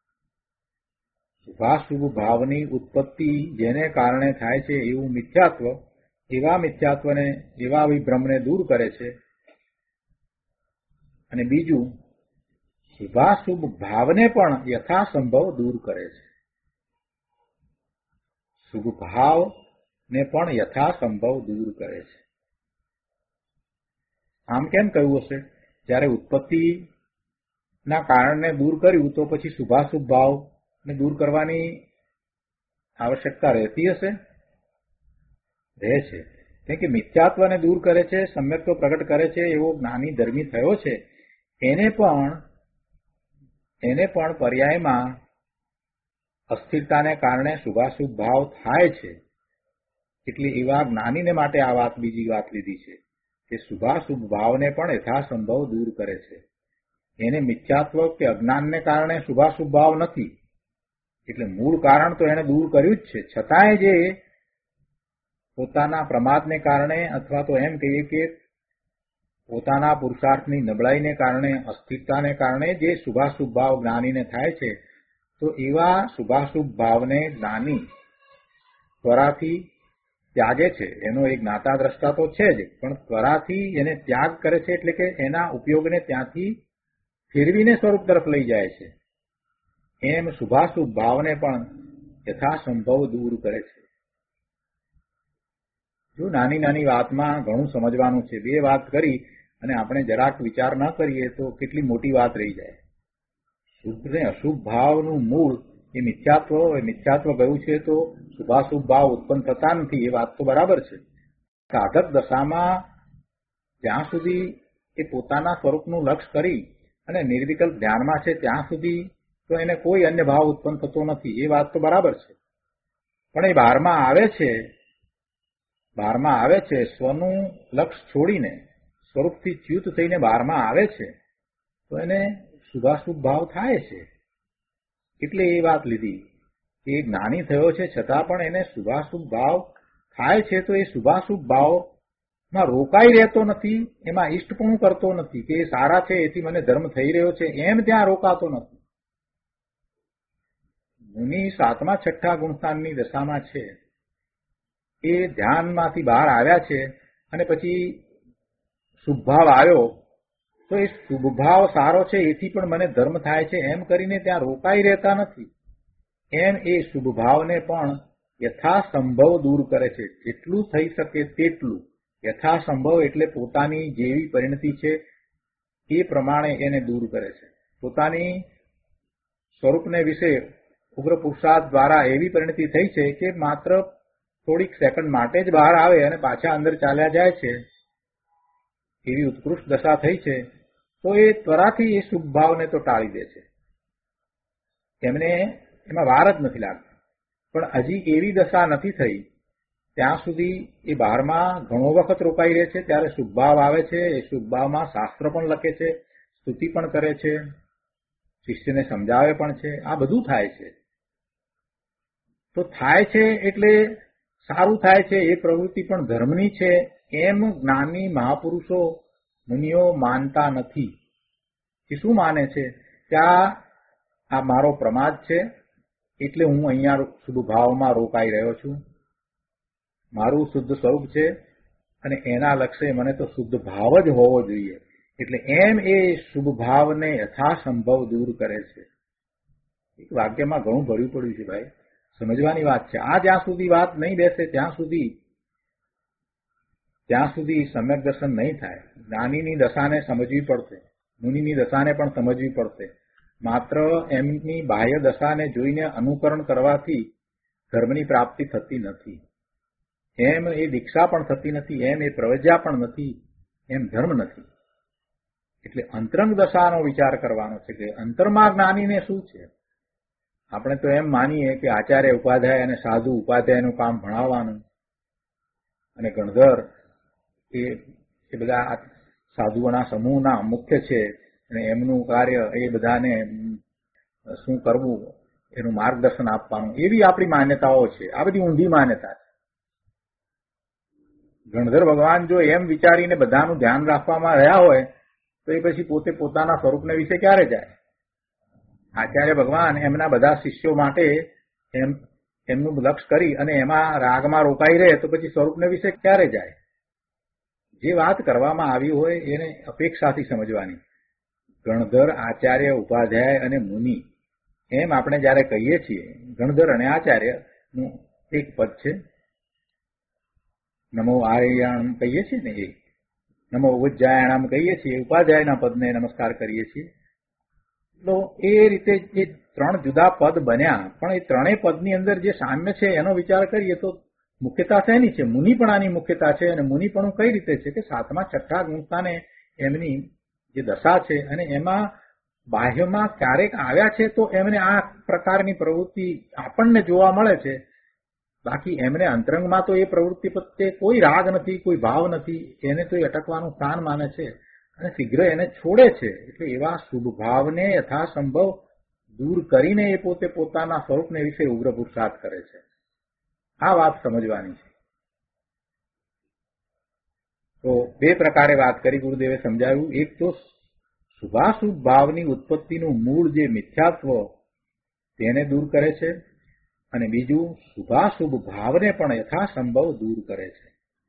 શુભાશુભ ભાવની ઉત્પત્તિ જેને કારણે થાય છે એવું મિથ્યાત્વ, એવા મિથ્યાત્વને, એવા વિભ્રમને દૂર કરે છે. અને બીજું શુભાશુભ ભાવને પણ યથાસંભવ દૂર કરે છે. શુભ ભાવને પણ યથાસંભવ દૂર કરે છે. આમ કેમ કહ્યું હશે? જ્યારે ઉત્પત્તિના કારણને દૂર કર્યું તો પછી શુભાશુભ ભાવને દૂર કરવાની આવશ્યકતા રહેતી હશે? રહે છે. કેમ કે મિથ્યાત્વને દૂર કરે છે, સમ્યક્ત્વ પ્રગટ કરે છે એવો જ્ઞાની ધર્મી થયો છે, એને પણ એને પણ પર્યાયમાં અસ્થિરતાને કારણે શુભાશુભ ભાવ થાય છે. એટલે એવા જ્ઞાનીને માટે આ વાત બીજી વાત લીધી છે કે શુભાશુભ ભાવને પણ યથાસંભવ દૂર કરે છે. એને મિથ્યાત્વ કે અજ્ઞાનને કારણે શુભાશુભ ભાવ નથી, એટલે મૂળ કારણ તો એને દૂર કર્યું જ છે. છતાંય જે પોતાના પ્રમાદને કારણે અથવા તો એમ કહીએ કે પોતાના પુરુષાર્થની નબળાઈને કારણે, અસ્થિરતાને કારણે જે શુભાશુભ ભાવ જ્ઞાનીને થાય છે, તો એવા શુભાશુભ ભાવને જ્ઞાની ત્વરાથી ત્યાગે છે. એનો એક જ્ઞાતા દ્રષ્ટા તો છે જ, પણ ત્વરાથી એને ત્યાગ કરે છે, એટલે કે એના ઉપયોગને ત્યાંથી ફેરવીને સ્વરૂપ તરફ લઈ જાય છે. એમ શુભાશુભ ભાવને પણ યથાસંભવ દૂર કરે છે. જો નાની નાની વાતમાં ઘણું સમજવાનું છે. બે વાત કરી અને આપણે જરાક વિચાર ન કરીએ તો કેટલી મોટી વાત રહી જાય. શુભ ને અશુભ ભાવનું મૂળ એ મિથ્યાત્વ એ મિથ્યાત્વ ગયું છે તો શુભાશુભ ભાવ ઉત્પન્ન થતા નથી. એ વાત તો બરાબર છે. સાધક દશામાં જ્યાં સુધી એ પોતાના સ્વરૂપનું લક્ષ્ય કરી અને નિર્વિકલ્પ ધ્યાનમાં છે ત્યાં સુધી તો એને કોઈ અન્ય ભાવ ઉત્પન્ન થતો નથી. એ વાત તો બરાબર છે. પણ એ બહારમાં આવે છે બહારમાં આવે છે સ્વનું લક્ષ્ય છોડીને સ્વરૂપથી ચ્યુત થઈને બહારમાં આવે છે તો એને શુભાશુભ ભાવ થાય છે. એટલે એ વાત લીધી કે જ્ઞાની થયો છે છતાં પણ એને શુભાશુભ ભાવ થાય છે, તો એ શુભાશુભ ભાવમાં રોકાઈ રહેતો નથી, એમાં ઈષ્ટપણું કરતો નથી કે એ સારા છે એથી મને ધર્મ થઈ રહ્યો છે એમ ત્યાં રોકાતો નથી. મુનિ સાતમા છઠ્ઠા ગુણસ્થાનની દશામાં છે, એ ધ્યાનમાંથી બહાર આવ્યા છે અને પછી શુભભાવ આવ્યો તો એ શુભભાવ સારો છે એથી પણ મને ધર્મ થાય છે એમ કરીને ત્યાં રોકાઈ રહેતા નથી. એમ એ શુભભાવને પણ યથાસંભવ દૂર કરે છે. જેટલું થઈ શકે તેટલું. યથાસંભવ એટલે પોતાની જેવી પરિણતિ છે એ પ્રમાણે એને દૂર કરે છે. પોતાની સ્વરૂપને વિશે ઉગ્ર પુરુષાર્થ દ્વારા એવી પરિણતિ થઈ છે કે માત્ર થોડીક સેકન્ડ માટે જ બહાર આવે અને પાછા અંદર ચાલ્યા જાય છે, એવી ઉત્કૃષ્ટ દશા થઈ છે, તો એ ત્વરાથી એ શુભ ભાવને તો ટાળી દે છે. એમને એમાં વાર જ નથી લાગતી. પણ હજી એવી દશા નથી થઈ ત્યાં સુધી એ બહારમાં ઘણો વખત રોકાઈ રહે છે. ત્યારે શુભ ભાવ આવે છે, એ શુભ ભાવમાં શાસ્ત્ર પણ લખે છે, સ્તુતિ પણ કરે છે, શિષ્યને સમજાવે પણ છે. આ બધું થાય છે. તો થાય છે એટલે સારું થાય છે, એ પ્રવૃત્તિ પણ ધર્મની છે એમ જ્ઞાની મહાપુરુષો મુનિઓ માનતા નથી. એ શું માને છે કે આ મારો પ્રમાદ છે એટલે હું અહીંયા શુભ ભાવમાં રોકાઈ રહ્યો છું, મારું શુદ્ધ સ્વરૂપ છે અને એના લક્ષ્ય મને તો શુદ્ધ ભાવ જ હોવો જોઈએ, એટલે એમ એ શુભ ભાવને યથાસંભવ દૂર કરે છે. એક વાક્યમાં ઘણું ભર્યું પડ્યું છે ભાઈ, સમજવાની વાત છે. આ જ્યાં સુધી વાત નહીં બેસે ત્યાં સુધી ત્યાં સુધી સમ્યક દર્શન નહીં થાય. જ્ઞાનીની દશાને સમજવી પડશે, મુનિની દશાને પણ સમજવી પડશે. માત્ર એમની બાહ્ય દશાને જોઈને અનુકરણ કરવાથી ધર્મની પ્રાપ્તિ થતી નથી, એમ એ દીક્ષા પણ થતી નથી, એમ એ પ્રવજ્યા પણ નથી, એમ ધર્મ નથી. એટલે અંતરંગ દશાનો વિચાર કરવાનો છે કે અંતરમાં જ્ઞાનીને શું છે. આપણે તો એમ માનીએ કે આચાર્ય ઉપાધ્યાય અને સાધુ ઉપાધ્યાયનું કામ ભણાવવાનું અને ગણધર એ બધા સાધુઓના સમૂહના મુખ્ય છે અને એમનું કાર્ય એ બધાને શું કરવું એનું માર્ગદર્શન આપવાનું, એવી આપણી માન્યતાઓ છે. આ બધી ઊંધી માન્યતા છે. ગણધર ભગવાન જો એમ વિચારીને બધાનું ધ્યાન રાખવામાં રહ્યા હોય તો એ પછી પોતે પોતાના સ્વરૂપને વિશે ક્યારે જાય? આચાર્ય ભગવાન એમના બધા શિષ્યો માટે એમ એમનું લક્ષ્ય કરી અને એમાં રાગમાં રોકાઈ રહે તો પછી સ્વરૂપને વિશે ક્યારે જાય? જે વાત કરવામાં આવી હોય એને અપેક્ષાથી સમજવાની. ગણધર, આચાર્ય, ઉપાધ્યાય અને મુનિ એમ આપણે જયારે કહીએ છીએ, ગણધર અને આચાર્યનું એક પદ છે, નમો આર્યાણમ કહીએ છીએ ને, એ નમો ઉજ્જાયણામ કહીએ છીએ, ઉપાધ્યાયના પદને નમસ્કાર કરીએ છીએ. તો એ રીતે જે ત્રણ જુદા પદ બન્યા, પણ એ ત્રણેય પદની અંદર જે સામ્ય છે એનો વિચાર કરીએ તો મુખ્યતા શેની છે? મુનિપણાની મુખ્યતા છે. અને મુનિપણું કઈ રીતે છે કે સાતમા છઠ્ઠા ગુણસ્થાને એમની જે દશા છે અને એમાં બાહ્યમાં ક્યારેક આવ્યા છે તો એમને આ પ્રકારની પ્રવૃત્તિ આપણને જોવા મળે છે. બાકી એમને અંતરંગમાં તો એ પ્રવૃત્તિ પ્રત્યે કોઈ રાગ નથી, કોઈ ભાવ નથી. એને તો એ અટકવાનું સ્થાન માને છે અને શીઘ્ર એને છોડે છે. એટલે એવા શુભ ભાવને યથાસંભવ દૂર કરીને એ પોતે પોતાના સ્વરૂપને વિશે ઉગ્ર પુરુષાર્થ કરે છે. આ વાત સમજવાની છે. તો બે પ્રકારે વાત કરી ગુરુદેવે સમજાવ્યું. એક તો શુભાશુભ ભાવની ઉત્પત્તિનું મૂળ જે મિથ્યાત્વ તેને દૂર કરે છે, અને બીજું શુભાશુભ ભાવને પણ યથાસંભવ દૂર કરે છે.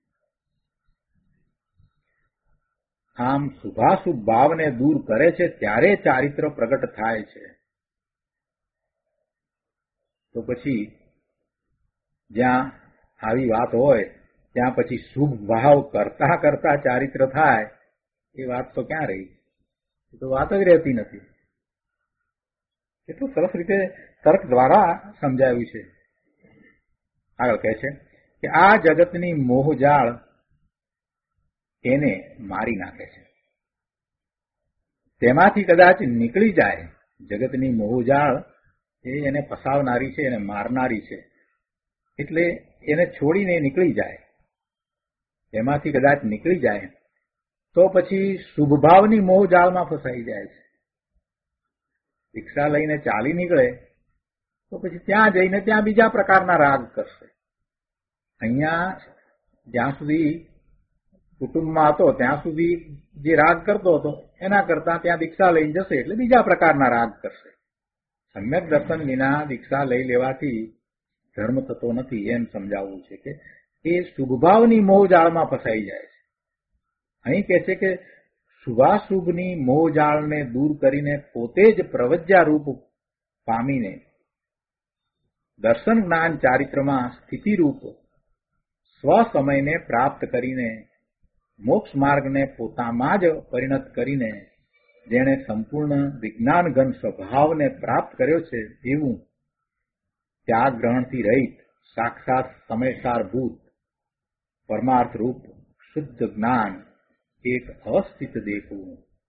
આમ શુભાશુભ ભાવને દૂર કરે છે ત્યારે ચારિત્ર પ્રગટ થાય છે. તો પછી જ્યાં આવી વાત હોય ત્યાં પછી શુભ ભાવ કરતા કરતા ચારિત્ર થાય એ વાત તો ક્યાં રહી? એ તો વાત જ રહેતી નથી. એટલું સરસ રીતે તર્ક દ્વારા સમજાવ્યું છે. આગળ કહે છે કે આ જગતની મોહજાળ એને મારી નાખે છે. તેમાંથી કદાચ નીકળી જાય. જગતની મોહજાળ એ એને ફસાવનારી છે, એને મારનારી છે. એટલે એને છોડીને નીકળી જાય. તેમાંથી કદાચ નીકળી જાય તો પછી શુભભાવની મોહજાળમાં ફસાઈ જાય છે. રિક્ષા લઈને ચાલી નીકળે તો પછી ત્યાં જઈને ત્યાં બીજા પ્રકારના રાગ કરશે. અહીંયા જ્યાં સુધી કુટુંબમાં હતો ત્યાં સુધી જે રાગ કરતો હતો એના કરતા ત્યાં દીક્ષા લઈને જશે એટલે બીજા પ્રકારના રાગ કરશે. સમ્યક દર્શન વિના દીક્ષા લઈ લેવાથી ધર્મ થતો નથી એમ સમજાવવું છે કે એ શુભભાવની મોહજાળમાં ફસાઈ જાય છે. અહીં કહે છે કે શુભાશુભની મોહજાળને દૂર કરીને પોતે જ પ્રવજ્યા રૂપ પામીને દર્શન જ્ઞાન ચારિત્રમાં સ્થિતિરૂપ સ્વસમયને પ્રાપ્ત કરીને મોક્ષ માર્ગને પોતામાં જ પરિણત કરીને જેણે સંપૂર્ણ વિજ્ઞાનઘન સ્વભાવને પ્રાપ્ત કર્યો છે એવું ત્યાગ ગ્રહણથી રહિત સાક્ષાત સમયસારભૂત પરમાર્થ રૂપ શુદ્ધ જ્ઞાન એક અવસ્થિત દેખવું.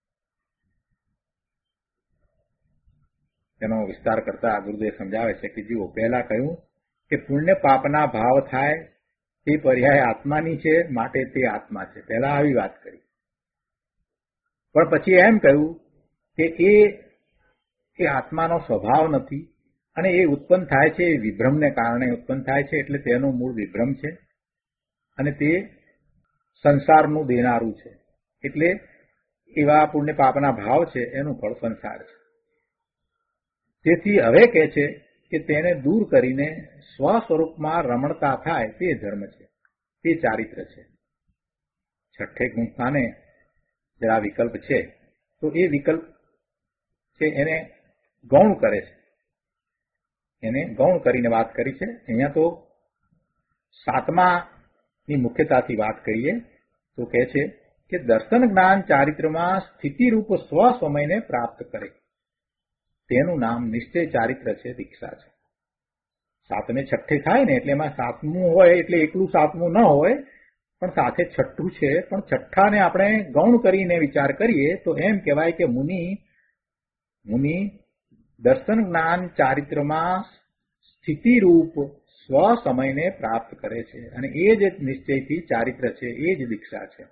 તેનો વિસ્તાર કરતા ગુરુદેવ સમજાવે છે કે જુઓ, પહેલા કહ્યું કે પુણ્ય પાપના ભાવ થાય તે પર્યાય આત્માની છે, માટે તે આત્મા છે. પહેલા આવી વાત કરી. પણ પછી એમ કહ્યું કે એ એ આત્માનો સ્વભાવ નથી અને એ ઉત્પન્ન થાય છે એ વિભ્રમને કારણે ઉત્પન્ન થાય છે. એટલે તેનું મૂળ વિભ્રમ છે અને તે સંસારનું દેનારું છે. એટલે એવા પુણ્ય પાપના ભાવ છે એનું ફળ સંસાર છે. તેથી હવે કહે છે કે તેને દૂર કરીને સ્વ સ્વરૂપમાં રમણતા થાય તે ધર્મ છે, તે ચારિત્ર છે. છઠ્ઠે ગુણસ્થાને જરા વિકલ્પ છે તો એ વિકલ્પ છે એને ગૌણ કરે છે. એને ગૌણ કરીને વાત કરી છે. અહીંયા તો સાતમાની મુખ્યતાથી વાત કરીએ તો કહે છે કે દર્શન જ્ઞાન ચારિત્રમાં સ્થિતિરૂપ સ્વ સમયને પ્રાપ્ત કરે તેનું નામ નિશ્ચય ચારિત્ર છે, દીક્ષા છે. સાતમે છઠ્ઠે થાય ને એટલે એમાં સાતમું હોય એટલે એકલું સાતમું ન હોય પણ સાથે છઠ્ઠું છે. પણ છઠ્ઠાને આપણે ગૌણ કરીને વિચાર કરીએ તો એમ કહેવાય કે મુનિ મુનિ દર્શન જ્ઞાન ચારિત્રમાં સ્થિતિરૂપ સ્વ સમયને પ્રાપ્ત કરે છે અને એ જ નિશ્ચયથી ચારિત્ર છે, એ જ દીક્ષા છે.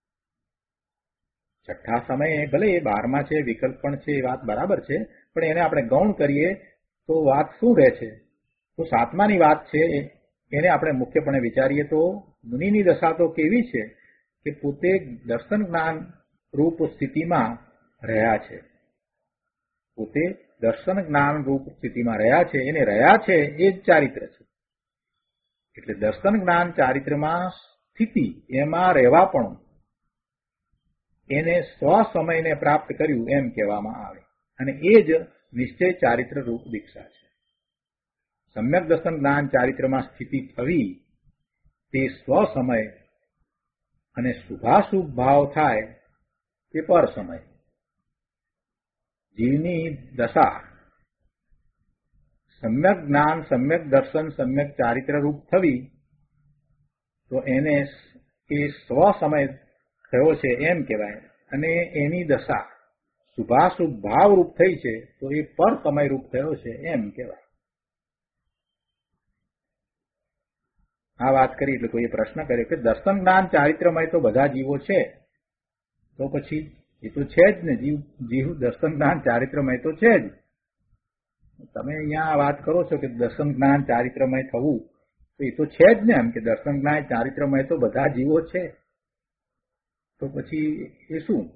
છઠ્ઠા સમયે ભલે એ બારમાં છે, વિકલ્પ પણ છે, એ વાત બરાબર છે, પણ એને આપણે ગૌણ કરીએ તો વાત શું રહે છે? તો સાતમાની વાત છે એને આપણે મુખ્યપણે વિચારીએ તો મુનિની દશા તો કેવી છે કે પોતે દર્શન જ્ઞાન રૂપ સ્થિતિમાં રહ્યા છે. પોતે દર્શન જ્ઞાન રૂપ સ્થિતિમાં રહ્યા છે, એને રહ્યા છે એ જ ચારિત્ર છે. એટલે દર્શન જ્ઞાન ચારિત્રમાં સ્થિતિ એમાં રહેવા પણ એને સ્વ સમયને પ્રાપ્ત કર્યું એમ કહેવામાં આવે. અને એ જ નિશ્ચય ચારિત્ર રૂપ દીક્ષા છે. સમ્યક દર્શન જ્ઞાન ચારિત્રમાં સ્થિતિ થવી તે સ્વ સમય અને શુભાશુભ ભાવ થાય તે પર સમય. જીવની દશા સમ્યક જ્ઞાન, સમ્યક દર્શન, સમ્યક ચારિત્ર રૂપ થવી તો એને એ સ્વ સમય થયો છે એમ કહેવાય. અને એની દશા શુભાશુભ ભાવ રૂપ થઈ છે તો એ પર સમય રૂપ થયો છે એમ કહેવાય. આ વાત કરી એટલે કોઈએ પ્રશ્ન કર્યો કે દર્શન જ્ઞાન ચારિત્રમય તો બધા જીવો છે, તો પછી એ તો છે જ ને, જીવ જીવ દર્શન જ્ઞાન ચારિત્રમય તો છે જ. તમે અહીંયા વાત કરો છો કે દર્શન જ્ઞાન ચારિત્રમય થવું, તો એ તો છે જ ને એમ કે દર્શન જ્ઞાન ચારિત્રમય તો બધા જીવો છે, તો પછી એ શું?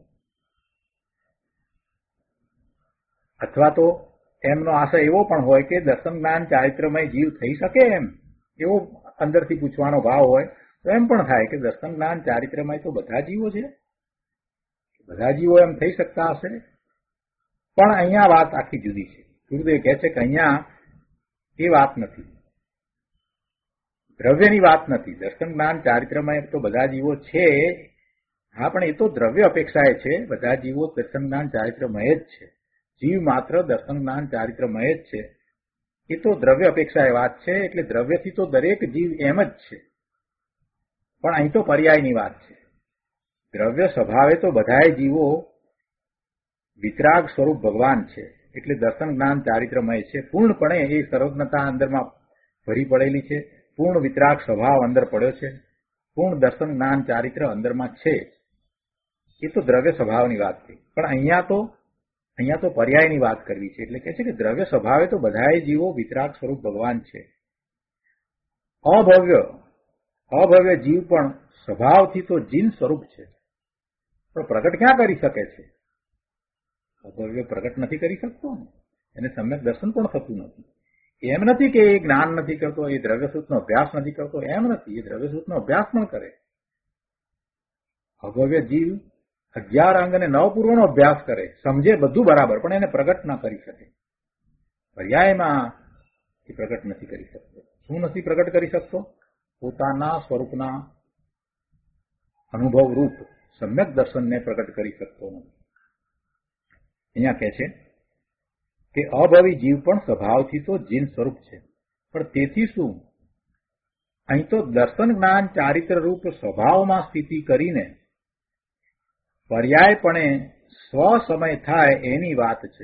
અથવા તો એમનો આશય એવો પણ હોય કે દર્શન જ્ઞાન ચારિત્રમય જીવ થઈ શકે એમ, એવો અંદરથી પૂછવાનો ભાવ હોય તો એમ પણ થાય કે દર્શન જ્ઞાન ચારિત્રમય તો બધા જીવો છે, બધા જીવો એમ થઈ શકતા હશે. પણ અહીંયા વાત આખી જુદી છે. ગુરુદેવ કહે છે કે અહીંયા એ વાત નથી, દ્રવ્યની વાત નથી. દર્શન જ્ઞાન ચારિત્રમય તો બધા જીવો છે, હા, પણ એ તો દ્રવ્ય અપેક્ષાએ છે. બધા જીવો દર્શન જ્ઞાન ચારિત્રમય જ છે. જીવ માત્ર દર્શન જ્ઞાન ચારિત્રમય જ છે. એ તો દ્રવ્ય અપેક્ષાએ વાત છે. એટલે દ્રવ્યથી તો દરેક જીવ એમ જ છે. પણ અહીં તો પર્યાયની વાત છે. દ્રવ્ય સ્વભાવે તો બધાય જીવો વિતરાગ સ્વરૂપ ભગવાન છે. એટલે દર્શન જ્ઞાન ચારિત્રમય છે. પૂર્ણપણે એ સર્વજ્ઞતા અંદરમાં ભરી પડેલી છે. પૂર્ણ વિતરાગ સ્વભાવ અંદર પડ્યો છે. પૂર્ણ દર્શન જ્ઞાન ચારિત્ર અંદરમાં છે. એ તો દ્રવ્ય સ્વભાવની વાત થઈ. પણ અહીંયા તો અહીંયા તો પર્યાયની વાત કરવી છે. એટલે કે છે કે દ્રવ્ય સ્વભાવે તો બધાય જીવો વિતરાગ સ્વરૂપ ભગવાન છે. અભવ્ય અભવ્ય જીવ પણ સ્વભાવથી તો જીન સ્વરૂપ છે, પણ પ્રગટ ક્યાં કરી શકે છે? અભવ્ય પ્રગટ નથી કરી શકતો ને, એને સમ્યક દર્શન પણ થતું નથી. એમ નથી કે એ જ્ઞાન નથી કરતો, એ દ્રવ્યસૂતનો અભ્યાસ નથી કરતો, એમ નથી. એ દ્રવ્યસૂતનો અભ્યાસ પણ કરે. અભવ્ય જીવ અગિયાર અંગ અને નવ પૂર્વનો અભ્યાસ કરે, સમજે બધું બરાબર, પણ એને પ્રગટ ના કરી શકે. પર્યાયમાં એ પ્રગટ નથી કરી શકતો. શું નથી પ્રગટ કરી શકતો? પોતાના સ્વરૂપના અનુભવ રૂપ સમ્યક દર્શનને પ્રગટ કરી શકતો નથી. અહીંયા કહે છે કે અભવી જીવ પણ સ્વભાવથી તો જીન સ્વરૂપ છે, પણ તેથી શું? અહીં તો દર્શન જ્ઞાન ચારિત્ર રૂપ સ્વભાવમાં સ્થિતિ કરીને પર્યાયપણે સ્વ સમય થાય એની વાત છે.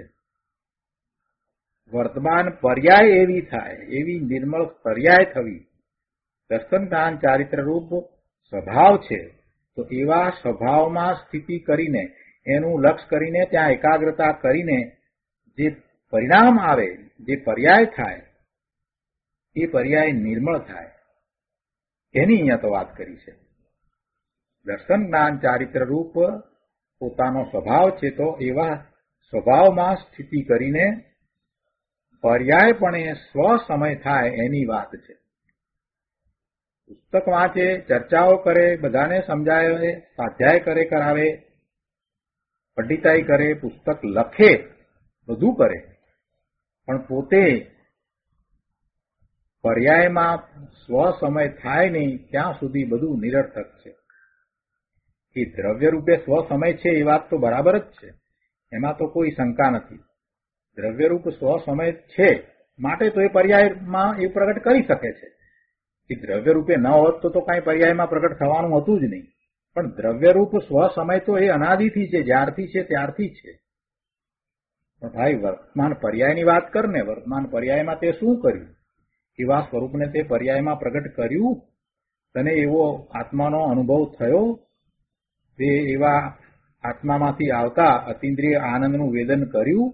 વર્તમાન પર્યાય એવી થાય, એવી નિર્મળ પર્યાય થવી દર્શન જ્ઞાન ચારિત્ર રૂપ સ્વભાવ છે. તો એવા સ્વભાવમાં સ્થિતિ કરીને એનું લક્ષ કરીને ત્યાં એકાગ્રતા કરીને જે પરિણામ આવે, જે પર્યાય થાય, એ પર્યાય નિર્મળ થાય, એની અહીંયા તો વાત કરી છે. દર્શન જ્ઞાન ચારિત્ર રૂપ પોતાનો સ્વભાવ છે, તો એવા સ્વભાવમાં સ્થિતિ કરીને પર્યાયપણે સ્વ સમય થાય એની વાત છે. પુસ્તક વાંચે, ચર્ચાઓ કરે, બધાને સમજાવે, સ્વાધ્યાય કરે, કરાવે, પંડિતાઈ કરે, પુસ્તક લખે, બધું કરે, પણ પોતે પર્યાયમાં સ્વ સમય થાય નહીં ત્યાં સુધી બધું નિરર્થક છે. એ દ્રવ્ય રૂપે સ્વ સમય છે એ વાત તો બરાબર જ છે, એમાં તો કોઈ શંકા નથી. દ્રવ્યરૂપ સ્વ સમય છે માટે તો એ પર્યાયમાં એ પ્રગટ કરી શકે છે. એ દ્રવ્ય રૂપે ન હોત તો તો કાંઈ પર્યાયમાં પ્રગટ થવાનું હતું જ નહીં. પણ દ્રવ્યરૂપ સ્વ સમય તો એ અનાદિથી છે, જ્યારથી છે ત્યારથી છે. પણ ભાઈ વર્તમાન પર્યાયની વાત કર ને, વર્તમાન પર્યાયમાં તે શું કર્યું? એવા સ્વરૂપને તે પર્યાયમાં પ્રગટ કર્યું. તને એવો આત્માનો અનુભવ થયો, તે એવા આત્મામાંથી આવતા અતિન્દ્રિય આનંદનું વેદન કર્યું.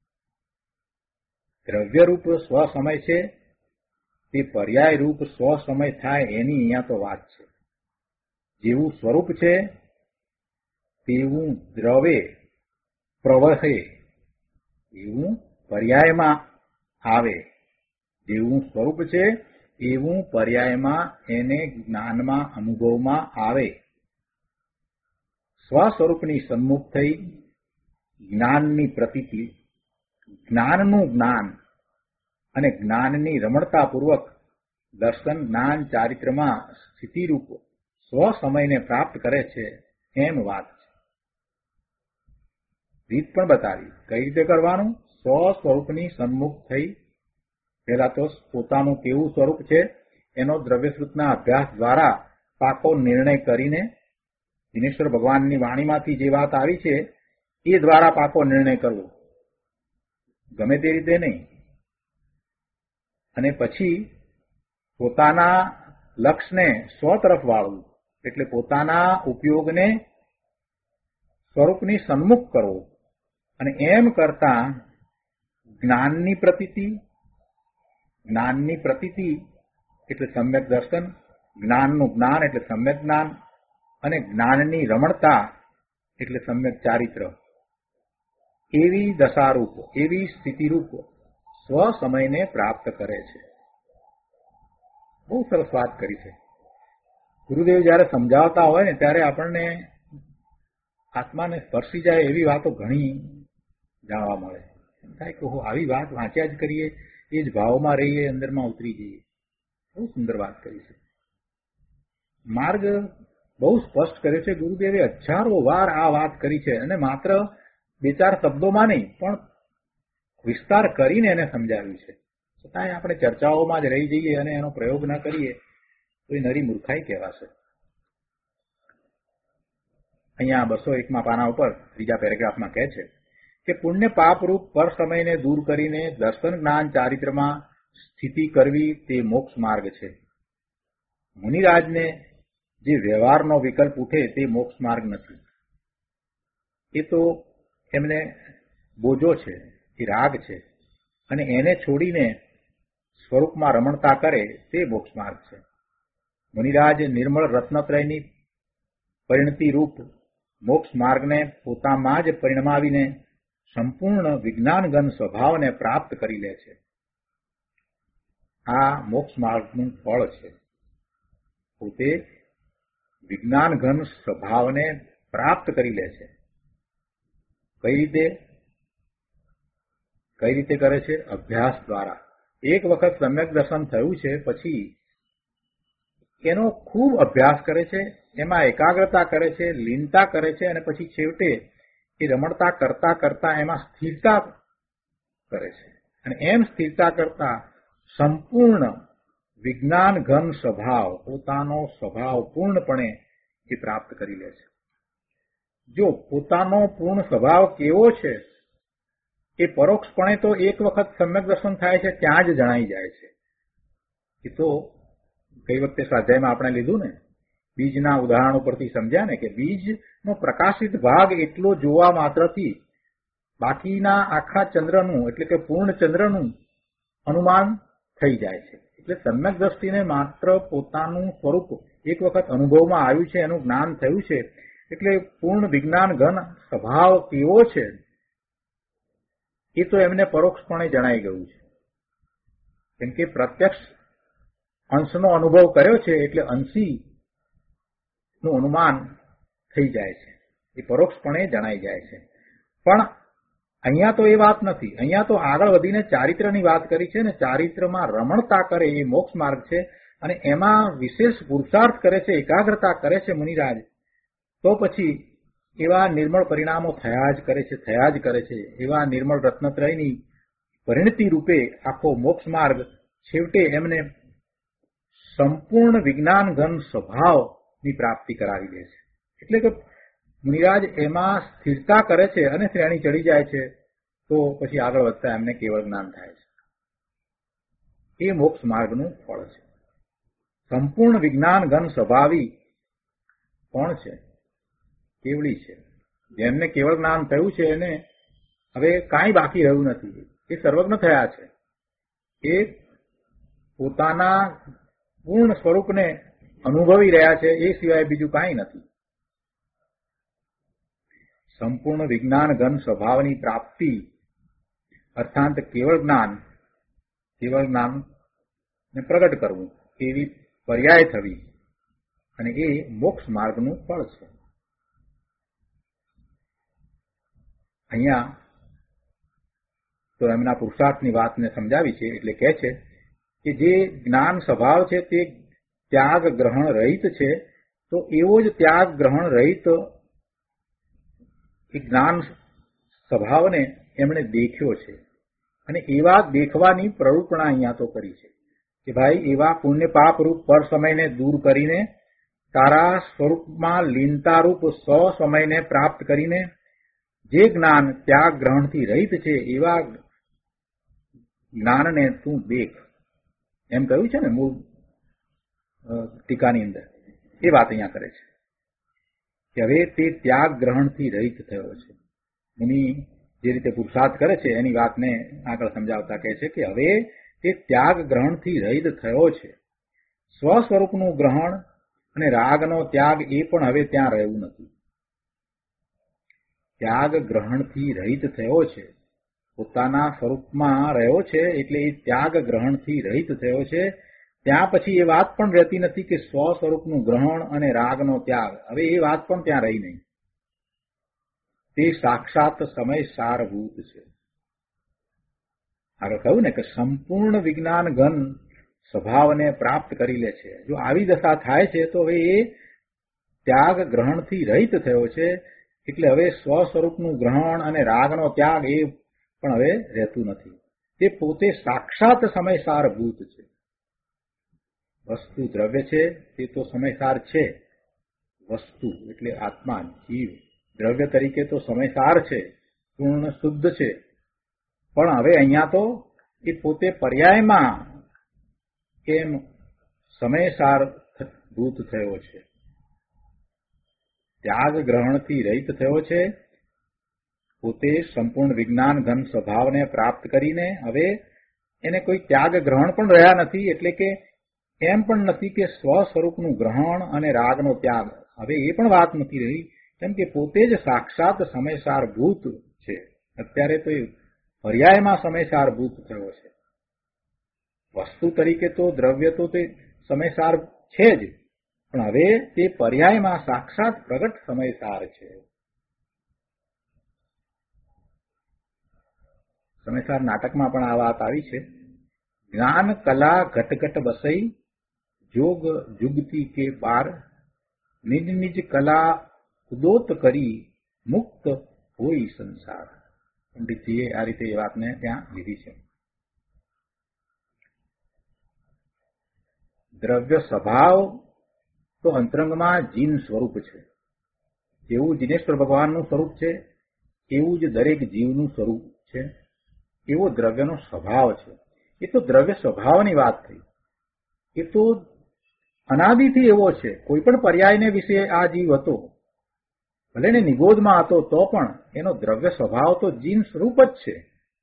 દ્રવ્યરૂપ સ્વ સમય છે, તે પર્યાય રૂપ સ્વ સમય થાય એની અહીંયા તો વાત છે. જેવું સ્વરૂપ છે તેવું દ્રવે પ્રવહે, એવું પર્યાયમાં આવે. જેવું સ્વરૂપ છે એવું પર્યાયમાં એને જ્ઞાનમાં અનુભવમાં આવે. સ્વ સ્વરૂપની સન્મુખ થઈ જ્ઞાનની પ્રતીતિ, જ્ઞાનનું જ્ઞાન અને જ્ઞાનની રમણતાપૂર્વક દર્શન જ્ઞાન ચારિત્રમાં સ્થિતિરૂપ સ્વ સમયને પ્રાપ્ત કરે છે એમ વાત છે. રીત પણ બતાવી કઈ રીતે કરવાનું. સ્વ સ્વરૂપની સન્મુખ થઈ પહેલા તો પોતાનું કેવું સ્વરૂપ છે એનો દ્રવ્યશ્રુતના અભ્યાસ દ્વારા પાકો નિર્ણય કરીને દિનેશ્વર ભગવાનની વાણીમાંથી જે વાત આવી છે એ દ્વારા પાકો નિર્ણય કરવો, ગમે તે રીતે નહીં. અને પછી પોતાના લક્ષ્યને સ્વ તરફ વાળવું, એટલે પોતાના ઉપયોગને સ્વરૂપની સન્મુખ કરવો. અને એમ કરતા જ્ઞાનની પ્રતીતિ, જ્ઞાનની પ્રતીતિ એટલે સમ્યક દર્શન, જ્ઞાનનું જ્ઞાન એટલે સમ્યક જ્ઞાન, અને જ્ઞાનની રમણતા એટલે સમ્યક ચારિત્ર, એવી દશારૂપ, એવી સ્થિતિરૂપ સ્વ સમયને પ્રાપ્ત કરે છે. બહુ સરસ વાત કરી છે. ગુરુદેવ જયારે સમજાવતા હોય ને ત્યારે આપણને આત્માને સ્પર્શી જાય એવી વાતો ઘણી જાણવા મળે. એમ થાય કે આવી વાત વાંચ્યા જ કરીએ, એ જ ભાવમાં રહીએ, અંદરમાં ઉતરી જઈએ. બહુ સુંદર વાત કરી છે. માર્ગ બહુ સ્પષ્ટ કર્યો છે. ગુરુદેવે હજારો વાર આ વાત કરી છે અને માત્ર બે ચાર શબ્દોમાં નહીં પણ વિસ્તાર કરીને એને સમજાવ્યું છે. છતાંય આપણે ચર્ચાઓમાં જ રહી જઈએ અને એનો પ્રયોગ ન કરીએ તો એ નરી મૂર્ખાઈ કહેવાશે. અહીંયા બસો એકમાં પાના ઉપર ત્રીજા પેરેગ્રાફમાં કહે છે કે પુણ્ય પાપરૂપ પર સમયને દૂર કરીને દર્શન જ્ઞાન ચારિત્રમાં સ્થિતિ કરવી તે મોક્ષ માર્ગ છે. મુનિરાજને જે વ્યવહારનો વિકલ્પ ઉઠે તે મોક્ષ માર્ગ નથી. એ તો એમને બોજો છે, એ રાગ છે, અને એને છોડીને સ્વરૂપમાં રમણતા કરે તે મોક્ષ માર્ગ છે. મુનિરાજ નિર્મળ રત્નત્રયની પરિણતિ રૂપ મોક્ષ માર્ગને પોતામાં જ પરિણમાવીને સંપૂર્ણ વિજ્ઞાનગન સ્વભાવને પ્રાપ્ત કરી લે છે. આ મોક્ષ માર્ગનું ફળ છે. પોતે વિજ્ઞાનઘન સ્વભાવને પ્રાપ્ત કરી લે છે. કઈ રીતે કઈ રીતે કરે છે? અભ્યાસ દ્વારા. એક વખત સમ્યક દર્શન થયું છે પછી એનો ખૂબ અભ્યાસ કરે છે, એમાં એકાગ્રતા કરે છે, લીનતા કરે છે, અને પછી છેવટે એ રમણતા કરતા કરતા એમાં સ્થિરતા કરે છે. અને એમ સ્થિરતા કરતા સંપૂર્ણ વિજ્ઞાન ઘન સ્વભાવ, પોતાનો સ્વભાવ પૂર્ણપણે એ પ્રાપ્ત કરી લે છે. જો પોતાનો પૂર્ણ સ્વભાવ કેવો છે એ પરોક્ષપણે તો એક વખત સમ્યક દર્શન થાય છે ત્યાં જ જણાઈ જાય છે. એ તો ગઈ વખતે સ્વાધ્યાયમાં આપણે લીધું ને, બીજના ઉદાહરણ ઉપરથી સમજ્યા ને કે બીજનો પ્રકાશિત ભાગ એટલો જોવા માત્રથી બાકીના આખા ચંદ્રનું એટલે કે પૂર્ણ ચંદ્રનું અનુમાન થઈ જાય છે. એટલે સમ્યક દ્રષ્ટિને માત્ર પોતાનું સ્વરૂપ એક વખત અનુભવમાં આવ્યું છે, એનું જ્ઞાન થયું છે, એટલે પૂર્ણ વિજ્ઞાન ઘન સ્વભાવ કેવો છે એ તો એમને પરોક્ષપણે જણાઈ ગયું છે. કેમ કે પ્રત્યક્ષ અંશનો અનુભવ કર્યો છે એટલે અંશી નું અનુમાન થઈ જાય છે, એ પરોક્ષપણે જણાઈ જાય છે. પણ અહીંયા તો એ વાત નથી. અહીંયા તો આગળ વધીને ચારિત્રની વાત કરી છે ને ચારિત્રમાં રમણતા કરે એ મોક્ષ માર્ગ છે, અને એમાં વિશેષ પુરુષાર્થ કરે છે, એકાગ્રતા કરે છે મુનિરાજ, તો પછી એવા નિર્મળ પરિણામો થયા જ કરે છે થયા જ કરે છે. એવા નિર્મળ રત્નત્રયની પરિણતિ રૂપે આખો મોક્ષ માર્ગ છેવટે એમને સંપૂર્ણ વિજ્ઞાન ઘન સ્વભાવની પ્રાપ્તિ કરાવી દે છે. એટલે કે મુનિરાજ એમાં સ્થિરતા કરે છે અને શ્રેણી ચડી જાય છે, તો પછી આગળ વધતા એમને કેવળ જ્ઞાન થાય છે. એ મોક્ષ માર્ગનું ફળ છે. સંપૂર્ણ વિજ્ઞાન ઘન સ્વભાવી કોણ છે? કેવળી છે. જેમને કેવળ જ્ઞાન થયું છે એને હવે કાંઈ બાકી રહ્યું નથી. એ સર્વજ્ઞ થયા છે. એ પોતાના પૂર્ણ સ્વરૂપને અનુભવી રહ્યા છે, એ સિવાય બીજું કાંઈ નથી. સંપૂર્ણ વિજ્ઞાન ઘન સ્વભાવની પ્રાપ્તિ અર્થાંત કેવળ જ્ઞાન, કેવળ જ્ઞાનને પ્રગટ કરવું, એવી પર્યાય થવી, અને એ મોક્ષ માર્ગનું ફળ છે. અહીંયા તો એમના પુરુષાર્થની વાતને સમજાવી છે. એટલે કહે છે કે જે જ્ઞાન સ્વભાવ છે તે ત્યાગ ગ્રહણ રહિત છે, તો એવો જ ત્યાગ ગ્રહણ રહિત એ જ્ઞાન સ્વભાવને એમણે દેખ્યો છે અને એવા દેખવાની પ્રરૂપણા અહીંયા તો કરી છે કે ભાઈ એવા પુણ્ય પાપ રૂપ પર સમયને દૂર કરીને તારા સ્વરૂપમાં લીનતારૂપ સ્વ સમયને પ્રાપ્ત કરીને જે જ્ઞાન ત્યાગ ગ્રહણથી રહિત છે એવા જ્ઞાનને તું દેખ, એમ કહ્યું છે ને મૂળ ટીકાની અંદર. એ વાત અહીંયા કરે છે કે હવે તે ત્યાગ ગ્રહણથી રહિત થયો છે. મુનિ જે રીતે પુરુષાર્થ કરે છે એની વાતને આગળ સમજાવતા કહે છે કે હવે તે ત્યાગ ગ્રહણથી રહિત થયો છે. સ્વ સ્વરૂપનું ગ્રહણ અને રાગનો ત્યાગ એ પણ હવે ત્યાં રહ્યું નથી. ત્યાગ ગ્રહણથી રહિત થયો છે, પોતાના સ્વરૂપમાં રહ્યો છે, એટલે એ ત્યાગ ગ્રહણથી રહિત થયો છે. ત્યાં પછી એ વાત પણ રહેતી નથી કે સ્વ સ્વરૂપનું ગ્રહણ અને રાગનો ત્યાગ, હવે એ વાત પણ ત્યાં રહી નહીં. તે સાક્ષાત સમય સારભૂત છે. આગળ કહ્યું ને કે સંપૂર્ણ વિજ્ઞાન ઘન સ્વભાવને પ્રાપ્ત કરી લે છે. જો આવી દશા થાય છે તો હવે એ ત્યાગ ગ્રહણથી રહિત થયો છે, એટલે હવે સ્વ સ્વરૂપનું ગ્રહણ અને રાગનો ત્યાગ એ પણ હવે રહેતું નથી. તે પોતે સાક્ષાત સમયસારભૂત છે. વસ્તુ દ્રવ્ય છે તે તો સમયસાર છે. વસ્તુ એટલે આત્મા જીવ દ્રવ્ય તરીકે તો સમયસાર છે, પૂર્ણ શુદ્ધ છે. પણ હવે અહીંયા તો એ પોતે પર્યાયમાં કેમ સમયસાર ભૂત થયો છે, ત્યાગ ગ્રહણથી રહિત થયો છે. પોતે સંપૂર્ણ વિજ્ઞાન ઘન સ્વભાવને પ્રાપ્ત કરીને હવે એને કોઈ ત્યાગ ગ્રહણ પણ રહ્યા નથી. એટલે કે એમ પણ નથી કે સ્વ સ્વરૂપનું ગ્રહણ અને રાગનો ત્યાગ, હવે એ પણ વાત નથી રહી, કેમ કે પોતે જ સાક્ષાત સમયસારભૂત છે. અત્યારે તો એ પર્યાયમાં સમયસારભૂત થયો છે. વસ્તુ તરીકે તો દ્રવ્ય તો તે સમયસાર છે જ, પણ હવે તે પર્યાયમાં સાક્ષાત પ્રગટ સમયસાર છે. સમયસાર નાટકમાં પણ આ વાત આવી છે. જ્ઞાન કલા ઘટઘટ બસઈ જોગ જુગતી કે પાર, નિજ નિજ કલા ઉદોત કરી મુક્ત હોય સંસાર. પંડિતજીએ આ રીતે એ વાતને ત્યાં લીધી છે. દ્રવ્ય સ્વભાવ તો અંતરંગમાં જીન સ્વરૂપ છે. જેવું જીનેશ્વર ભગવાનનું સ્વરૂપ છે એવું જ દરેક જીવનું સ્વરૂપ છે, એવો દ્રવ્યનો સ્વભાવ છે. એ તો દ્રવ્ય સ્વભાવની વાત થઈ. એ તો અનાદિથી એવો છે. કોઈ પણ પર્યાયને વિશે આ જીવ હતો, ભલે ને નિગોદમાં હતો તો પણ એનો દ્રવ્ય સ્વભાવ તો જીન સ્વરૂપ જ છે.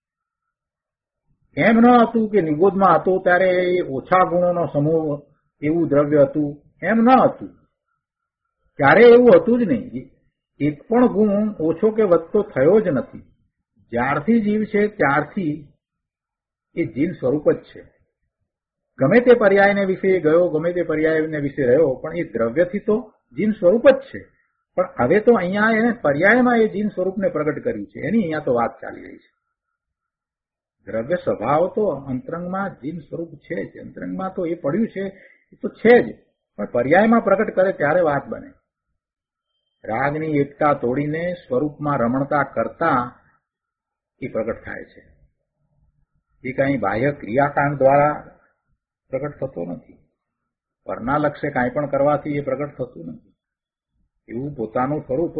એમ ન હતું કે નિગોદમાં હતો ત્યારે એ ઓછા ગુણોનો સમૂહ એવું દ્રવ્ય હતું, એમ ન હતું. ત્યારે એવું હતું જ નહીં. એક પણ ગુણ ઓછો કે વધતો થયો જ નથી. જ્યારથી જીવ છે ત્યારથી એ જીન સ્વરૂપ જ છે. ગમે તે પર્યાયને વિશે ગયો, ગમે તે પર્યાયને વિશે રહ્યો, પણ એ દ્રવ્યથી તો જીન સ્વરૂપ જ છે. પણ હવે તો અહીંયા એને પર્યાયમાં એ જીન સ્વરૂપને પ્રગટ કર્યું છે, એની અહીંયા તો વાત ચાલી રહી છે. દ્રવ્ય સ્વભાવ તો અંતરંગમાં જીન સ્વરૂપ છે જ. અંતરંગમાં તો એ પડ્યું છે, એ તો છે જ, પણ પર્યાયમાં પ્રગટ કરે ત્યારે વાત બને. રાગની એકતા તોડીને સ્વરૂપમાં રમણતા કરતા એ પ્રગટ થાય છે. એ કઈ બાહ્ય ક્રિયાકાંડ દ્વારા પ્રગટ થતો નથી. પરના લક્ષ્ય કાંઈ પણ કરવાથી એ પ્રગટ થતું નથી. એવું પોતાનું સ્વરૂપ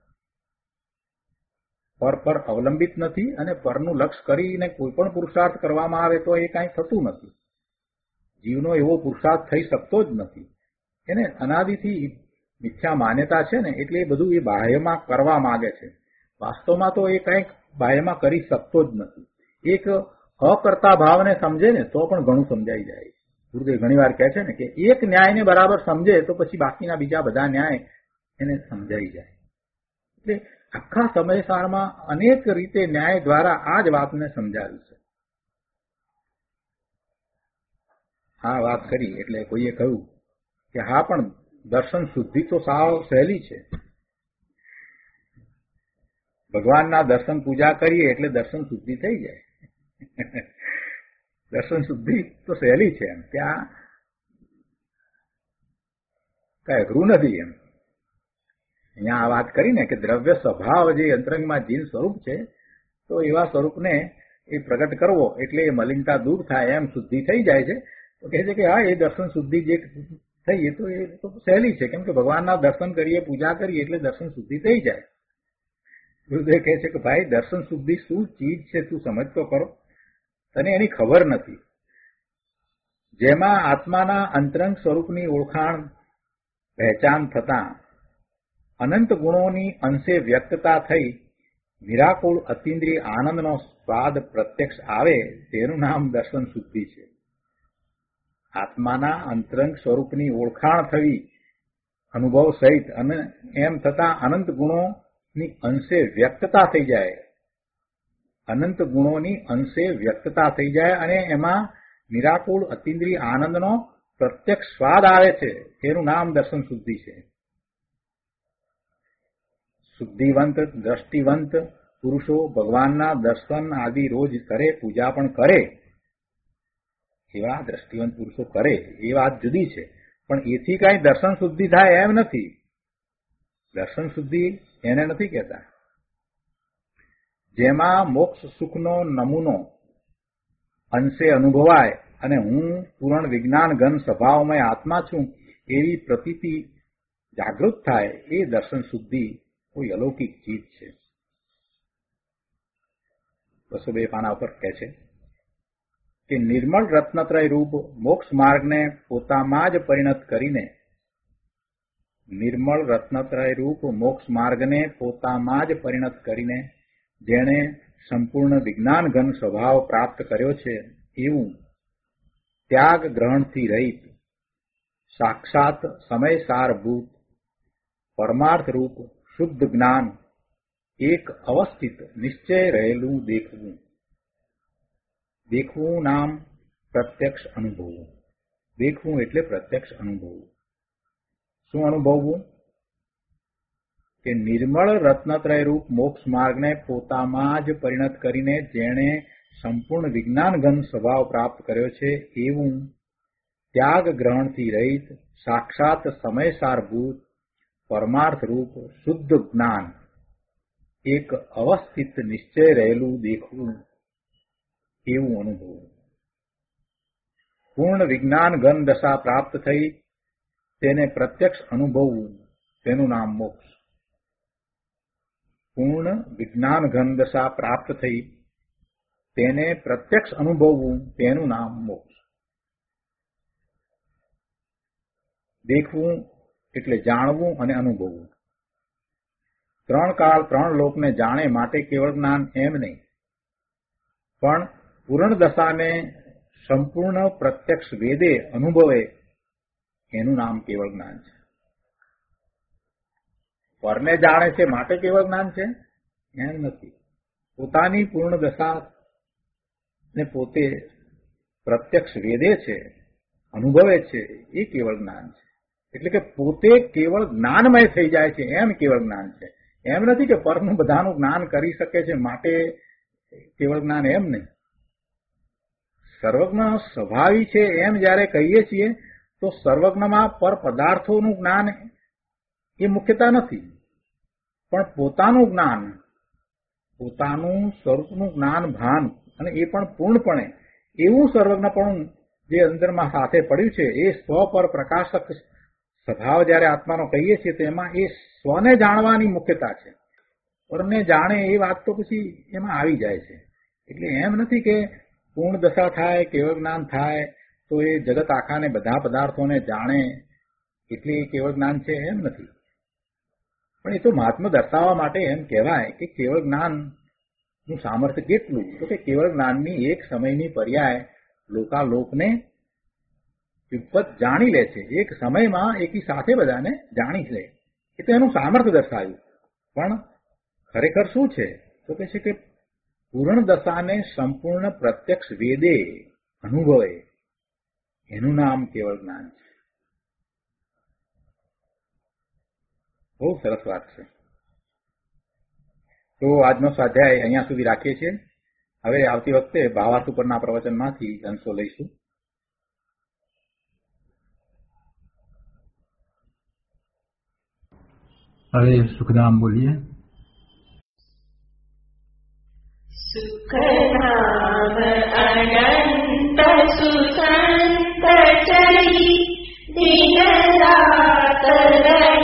પર પર અવલંબિત નથી, અને પરનું લક્ષ્ય કરીને કોઈ પણ પુરુષાર્થ કરવામાં આવે તો એ કાંઈ થતું નથી. જીવનો એવો પુરુષાર્થ થઈ શકતો જ નથી. એને અનાદિથી મિથ્યા માન્યતા છે ને, એટલે એ બધું એ બાહ્યમાં કરવા માંગે છે. વાસ્તવમાં તો એ કંઈક બાહ્યમાં કરી શકતો જ નથી. એક અકર્તા ભાવને સમજે ને તો પણ ઘણું સમજાઈ જાય. ગુરુદેવ ઘણી વાર કહે છે ને કે એક ન્યાયને બરાબર સમજે તો પછી બાકીના બીજા બધા ન્યાય એને સમજાઈ જાય. એટલે આખા સમયસારમાં અનેક રીતે ન્યાય દ્વારા આ જ વાતને સમજાવી છે. આ વાત કરી એટલે કોઈએ કહ્યું કે હા, પણ દર્શન શુદ્ધિ તો સાવ સહેલી છે. ભગવાનના દર્શન પૂજા કરીએ એટલે દર્શન શુદ્ધિ થઈ જાય. દર્શન શુદ્ધિ તો સહેલી છે, એમ ત્યાં કઈ અઘરું નથી. એમ અહીંયા આ વાત કરીને કે દ્રવ્ય સ્વભાવ જે અંતરંગમાં જીન સ્વરૂપ છે, તો એવા સ્વરૂપને એ પ્રગટ કરવો એટલે એ મલિનતા દૂર થાય, એમ શુદ્ધિ થઈ જાય છે. તો કહે છે કે હા, એ દર્શન શુદ્ધિ જે થઈ એ તો એ તો સહેલી છે, કેમ કે ભગવાનના દર્શન કરીએ, પૂજા કરીએ એટલે દર્શન શુદ્ધિ થઈ જાય. ગુરુદેવ કહે છે કે ભાઈ, દર્શન શુદ્ધિ શું ચીજ છે તું સમજ તો કરો, તને એની ખબર નથી. જેમાં આત્માના અંતરંગ સ્વરૂપની ઓળખાણ પહેચાન થતા અનંત ગુણોની અંશે વ્યક્તતા થઈ નિરાકુળ અતિન્દ્રિય આનંદનો સ્વાદ પ્રત્યક્ષ આવે તેનું નામ દર્શન શુદ્ધિ છે. આત્માના અંતરંગ સ્વરૂપની ઓળખાણ થવી અનુભવ સહિત અને એમ થતા અનંત ગુણોની અંશે વ્યક્તતા થઈ જાય, અનંત ગુણોની અંશે વ્યક્તતા થઈ જાય અને એમાં નિરાકુળ અતિન્દ્રિય આનંદનો પ્રત્યક્ષ સ્વાદ આવે છે, તેનું નામ દર્શન શુદ્ધિ છે. શુદ્ધિવંત દ્રષ્ટિવંત પુરુષો ભગવાનના દર્શન આદિ રોજ કરે, પૂજા પણ કરે, એવા દ્રષ્ટિવંત પુરુષો કરે એ વાત જુદી છે, પણ એથી કઈ દર્શન શુદ્ધિ થાય એમ નથી. દર્શન શુદ્ધિ એને નથી કહેતા. જેમાં મોક્ષ સુખનો નમૂનો અંશે અનુભવાય અને હું પૂર્ણ વિજ્ઞાન ઘન સ્વભાવમય આત્મા છું એવી પ્રતીતિ જાગૃત થાય, એ દર્શન શુદ્ધિ કોઈ અલૌકિક ચીજ છે. બસો બે પાના ઉપર કહે છે કે નિર્મળ રત્નત્રય રૂપ મોક્ષ માર્ગને પોતામાં જ પરિણત કરીને, નિર્મળ રત્નત્રય રૂપ મોક્ષ માર્ગને પોતામાં જ પરિણત કરીને જેણે સંપૂર્ણ વિજ્ઞાન ઘન સ્વભાવ પ્રાપ્ત કર્યો છે, એવું ત્યાગ ગ્રહણથી રહિત સાક્ષાત સમય સારભૂત પરમાર્થ રૂપ શુદ્ધ જ્ઞાન એક અવસ્થિત નિશ્ચય રહેલું દેખવું. દેખવું નામ પ્રત્યક્ષ અનુભવવું. દેખવું એટલે પ્રત્યક્ષ અનુભવવું. શું અનુભવવું? કે નિર્મળ રત્નત્રય રૂપ મોક્ષ માર્ગને પોતામાં જ પરિણત કરીને જેણે સંપૂર્ણ વિજ્ઞાન ઘન સ્વભાવ પ્રાપ્ત કર્યો છે, એવું ત્યાગ ગ્રહણથી રહિત સાક્ષાત સમય સારભૂત પરમાર્થ રૂપ શુદ્ધ જ્ઞાન એક અવસ્થિત નિશ્ચય રહેલું દેખવું, એવું અનુભવવું. પૂર્ણ વિજ્ઞાન ઘન દશા પ્રાપ્ત થઈ તેને પ્રત્યક્ષ અનુભવવું, તેનું નામ મોક્ષ. પૂર્ણ વિજ્ઞાન ઘન દશા પ્રાપ્ત થઈ તેને પ્રત્યક્ષ અનુભવવું, તેનું નામ મોક્ષ. દેખવું એટલે જાણવું અને અનુભવવું. ત્રણ કાળ ત્રણ લોકને જાણે માટે કેવળ જ્ઞાન એમ નહીં, પણ પૂર્ણ દશાને સંપૂર્ણ પ્રત્યક્ષ વેદે અનુભવે એનું નામ કેવળ જ્ઞાન છે. પરને જાણે છે માટે કેવળ જ્ઞાન છે એમ નથી. પોતાની પૂર્ણ દશા ને પોતે પ્રત્યક્ષ વેદે છે, અનુભવે છે, એ કેવળ જ્ઞાન છે. એટલે કે પોતે કેવળ જ્ઞાનમય થઈ જાય છે એમ કેવળ જ્ઞાન છે. એમ નથી કે પરનું બધાનું જ્ઞાન કરી શકે છે માટે કેવળ જ્ઞાન એમ નહીં. સર્વજ્ઞ સ્વભાવી છે એમ જયારે કહીએ છીએ તો સર્વજ્ઞમાં પર પદાર્થોનું જ્ઞાન એ મુખ્યતા નથી, પણ પોતાનું જ્ઞાન, પોતાનું સ્વરૂપનું જ્ઞાન ભાન, અને એ પણ પૂર્ણપણે એવું સર્વજ્ઞપણું જે અંદરમાં સાથે પડ્યું છે, એ સ્વ પર પ્રકાશક સ્વભાવ જયારે આત્માનો કહીએ છીએ તો એમાં એ સ્વને જાણવાની મુખ્યતા છે. પરને જાણે એ વાત તો પછી એમાં આવી જાય છે. એટલે એમ નથી કે પૂર્ણ દશા થાય, કેવળ જ્ઞાન થાય તો એ જગત આખાને બધા પદાર્થોને જાણે એટલે એ કેવળ જ્ઞાન છે એમ નથી. પણ એ તો મહાત્મા દર્શાવવા માટે એમ કહેવાય કે કેવળ જ્ઞાનનું સામર્થ્ય કેટલું, તો કે કેવળ જ્ઞાનની એક સમયની પર્યાય લોકાલોકને વિપત જાણી લે છે. એક સમયમાં એકી સાથે બધાને જાણી લે, એ તો એનું સામર્થ્ય દર્શાવ્યું. પણ ખરેખર શું છે તો કે છે કે પૂર્ણ દશાને સંપૂર્ણ પ્રત્યક્ષ વેદે અનુભવે એનું નામ કેવળ જ્ઞાન છે. બહુ સરસ વાત છે. તો આજનો સ્વાધ્યાય અહીંયા સુધી રાખીએ છીએ. હવે આવતી વખતે ભાવાર્થ ઉપરના પ્રવચનમાંથી અંશો લઈશું. હવે સુખધામ બોલીએ. સુખધામ અનંત સુસંત ચરી દિન રાત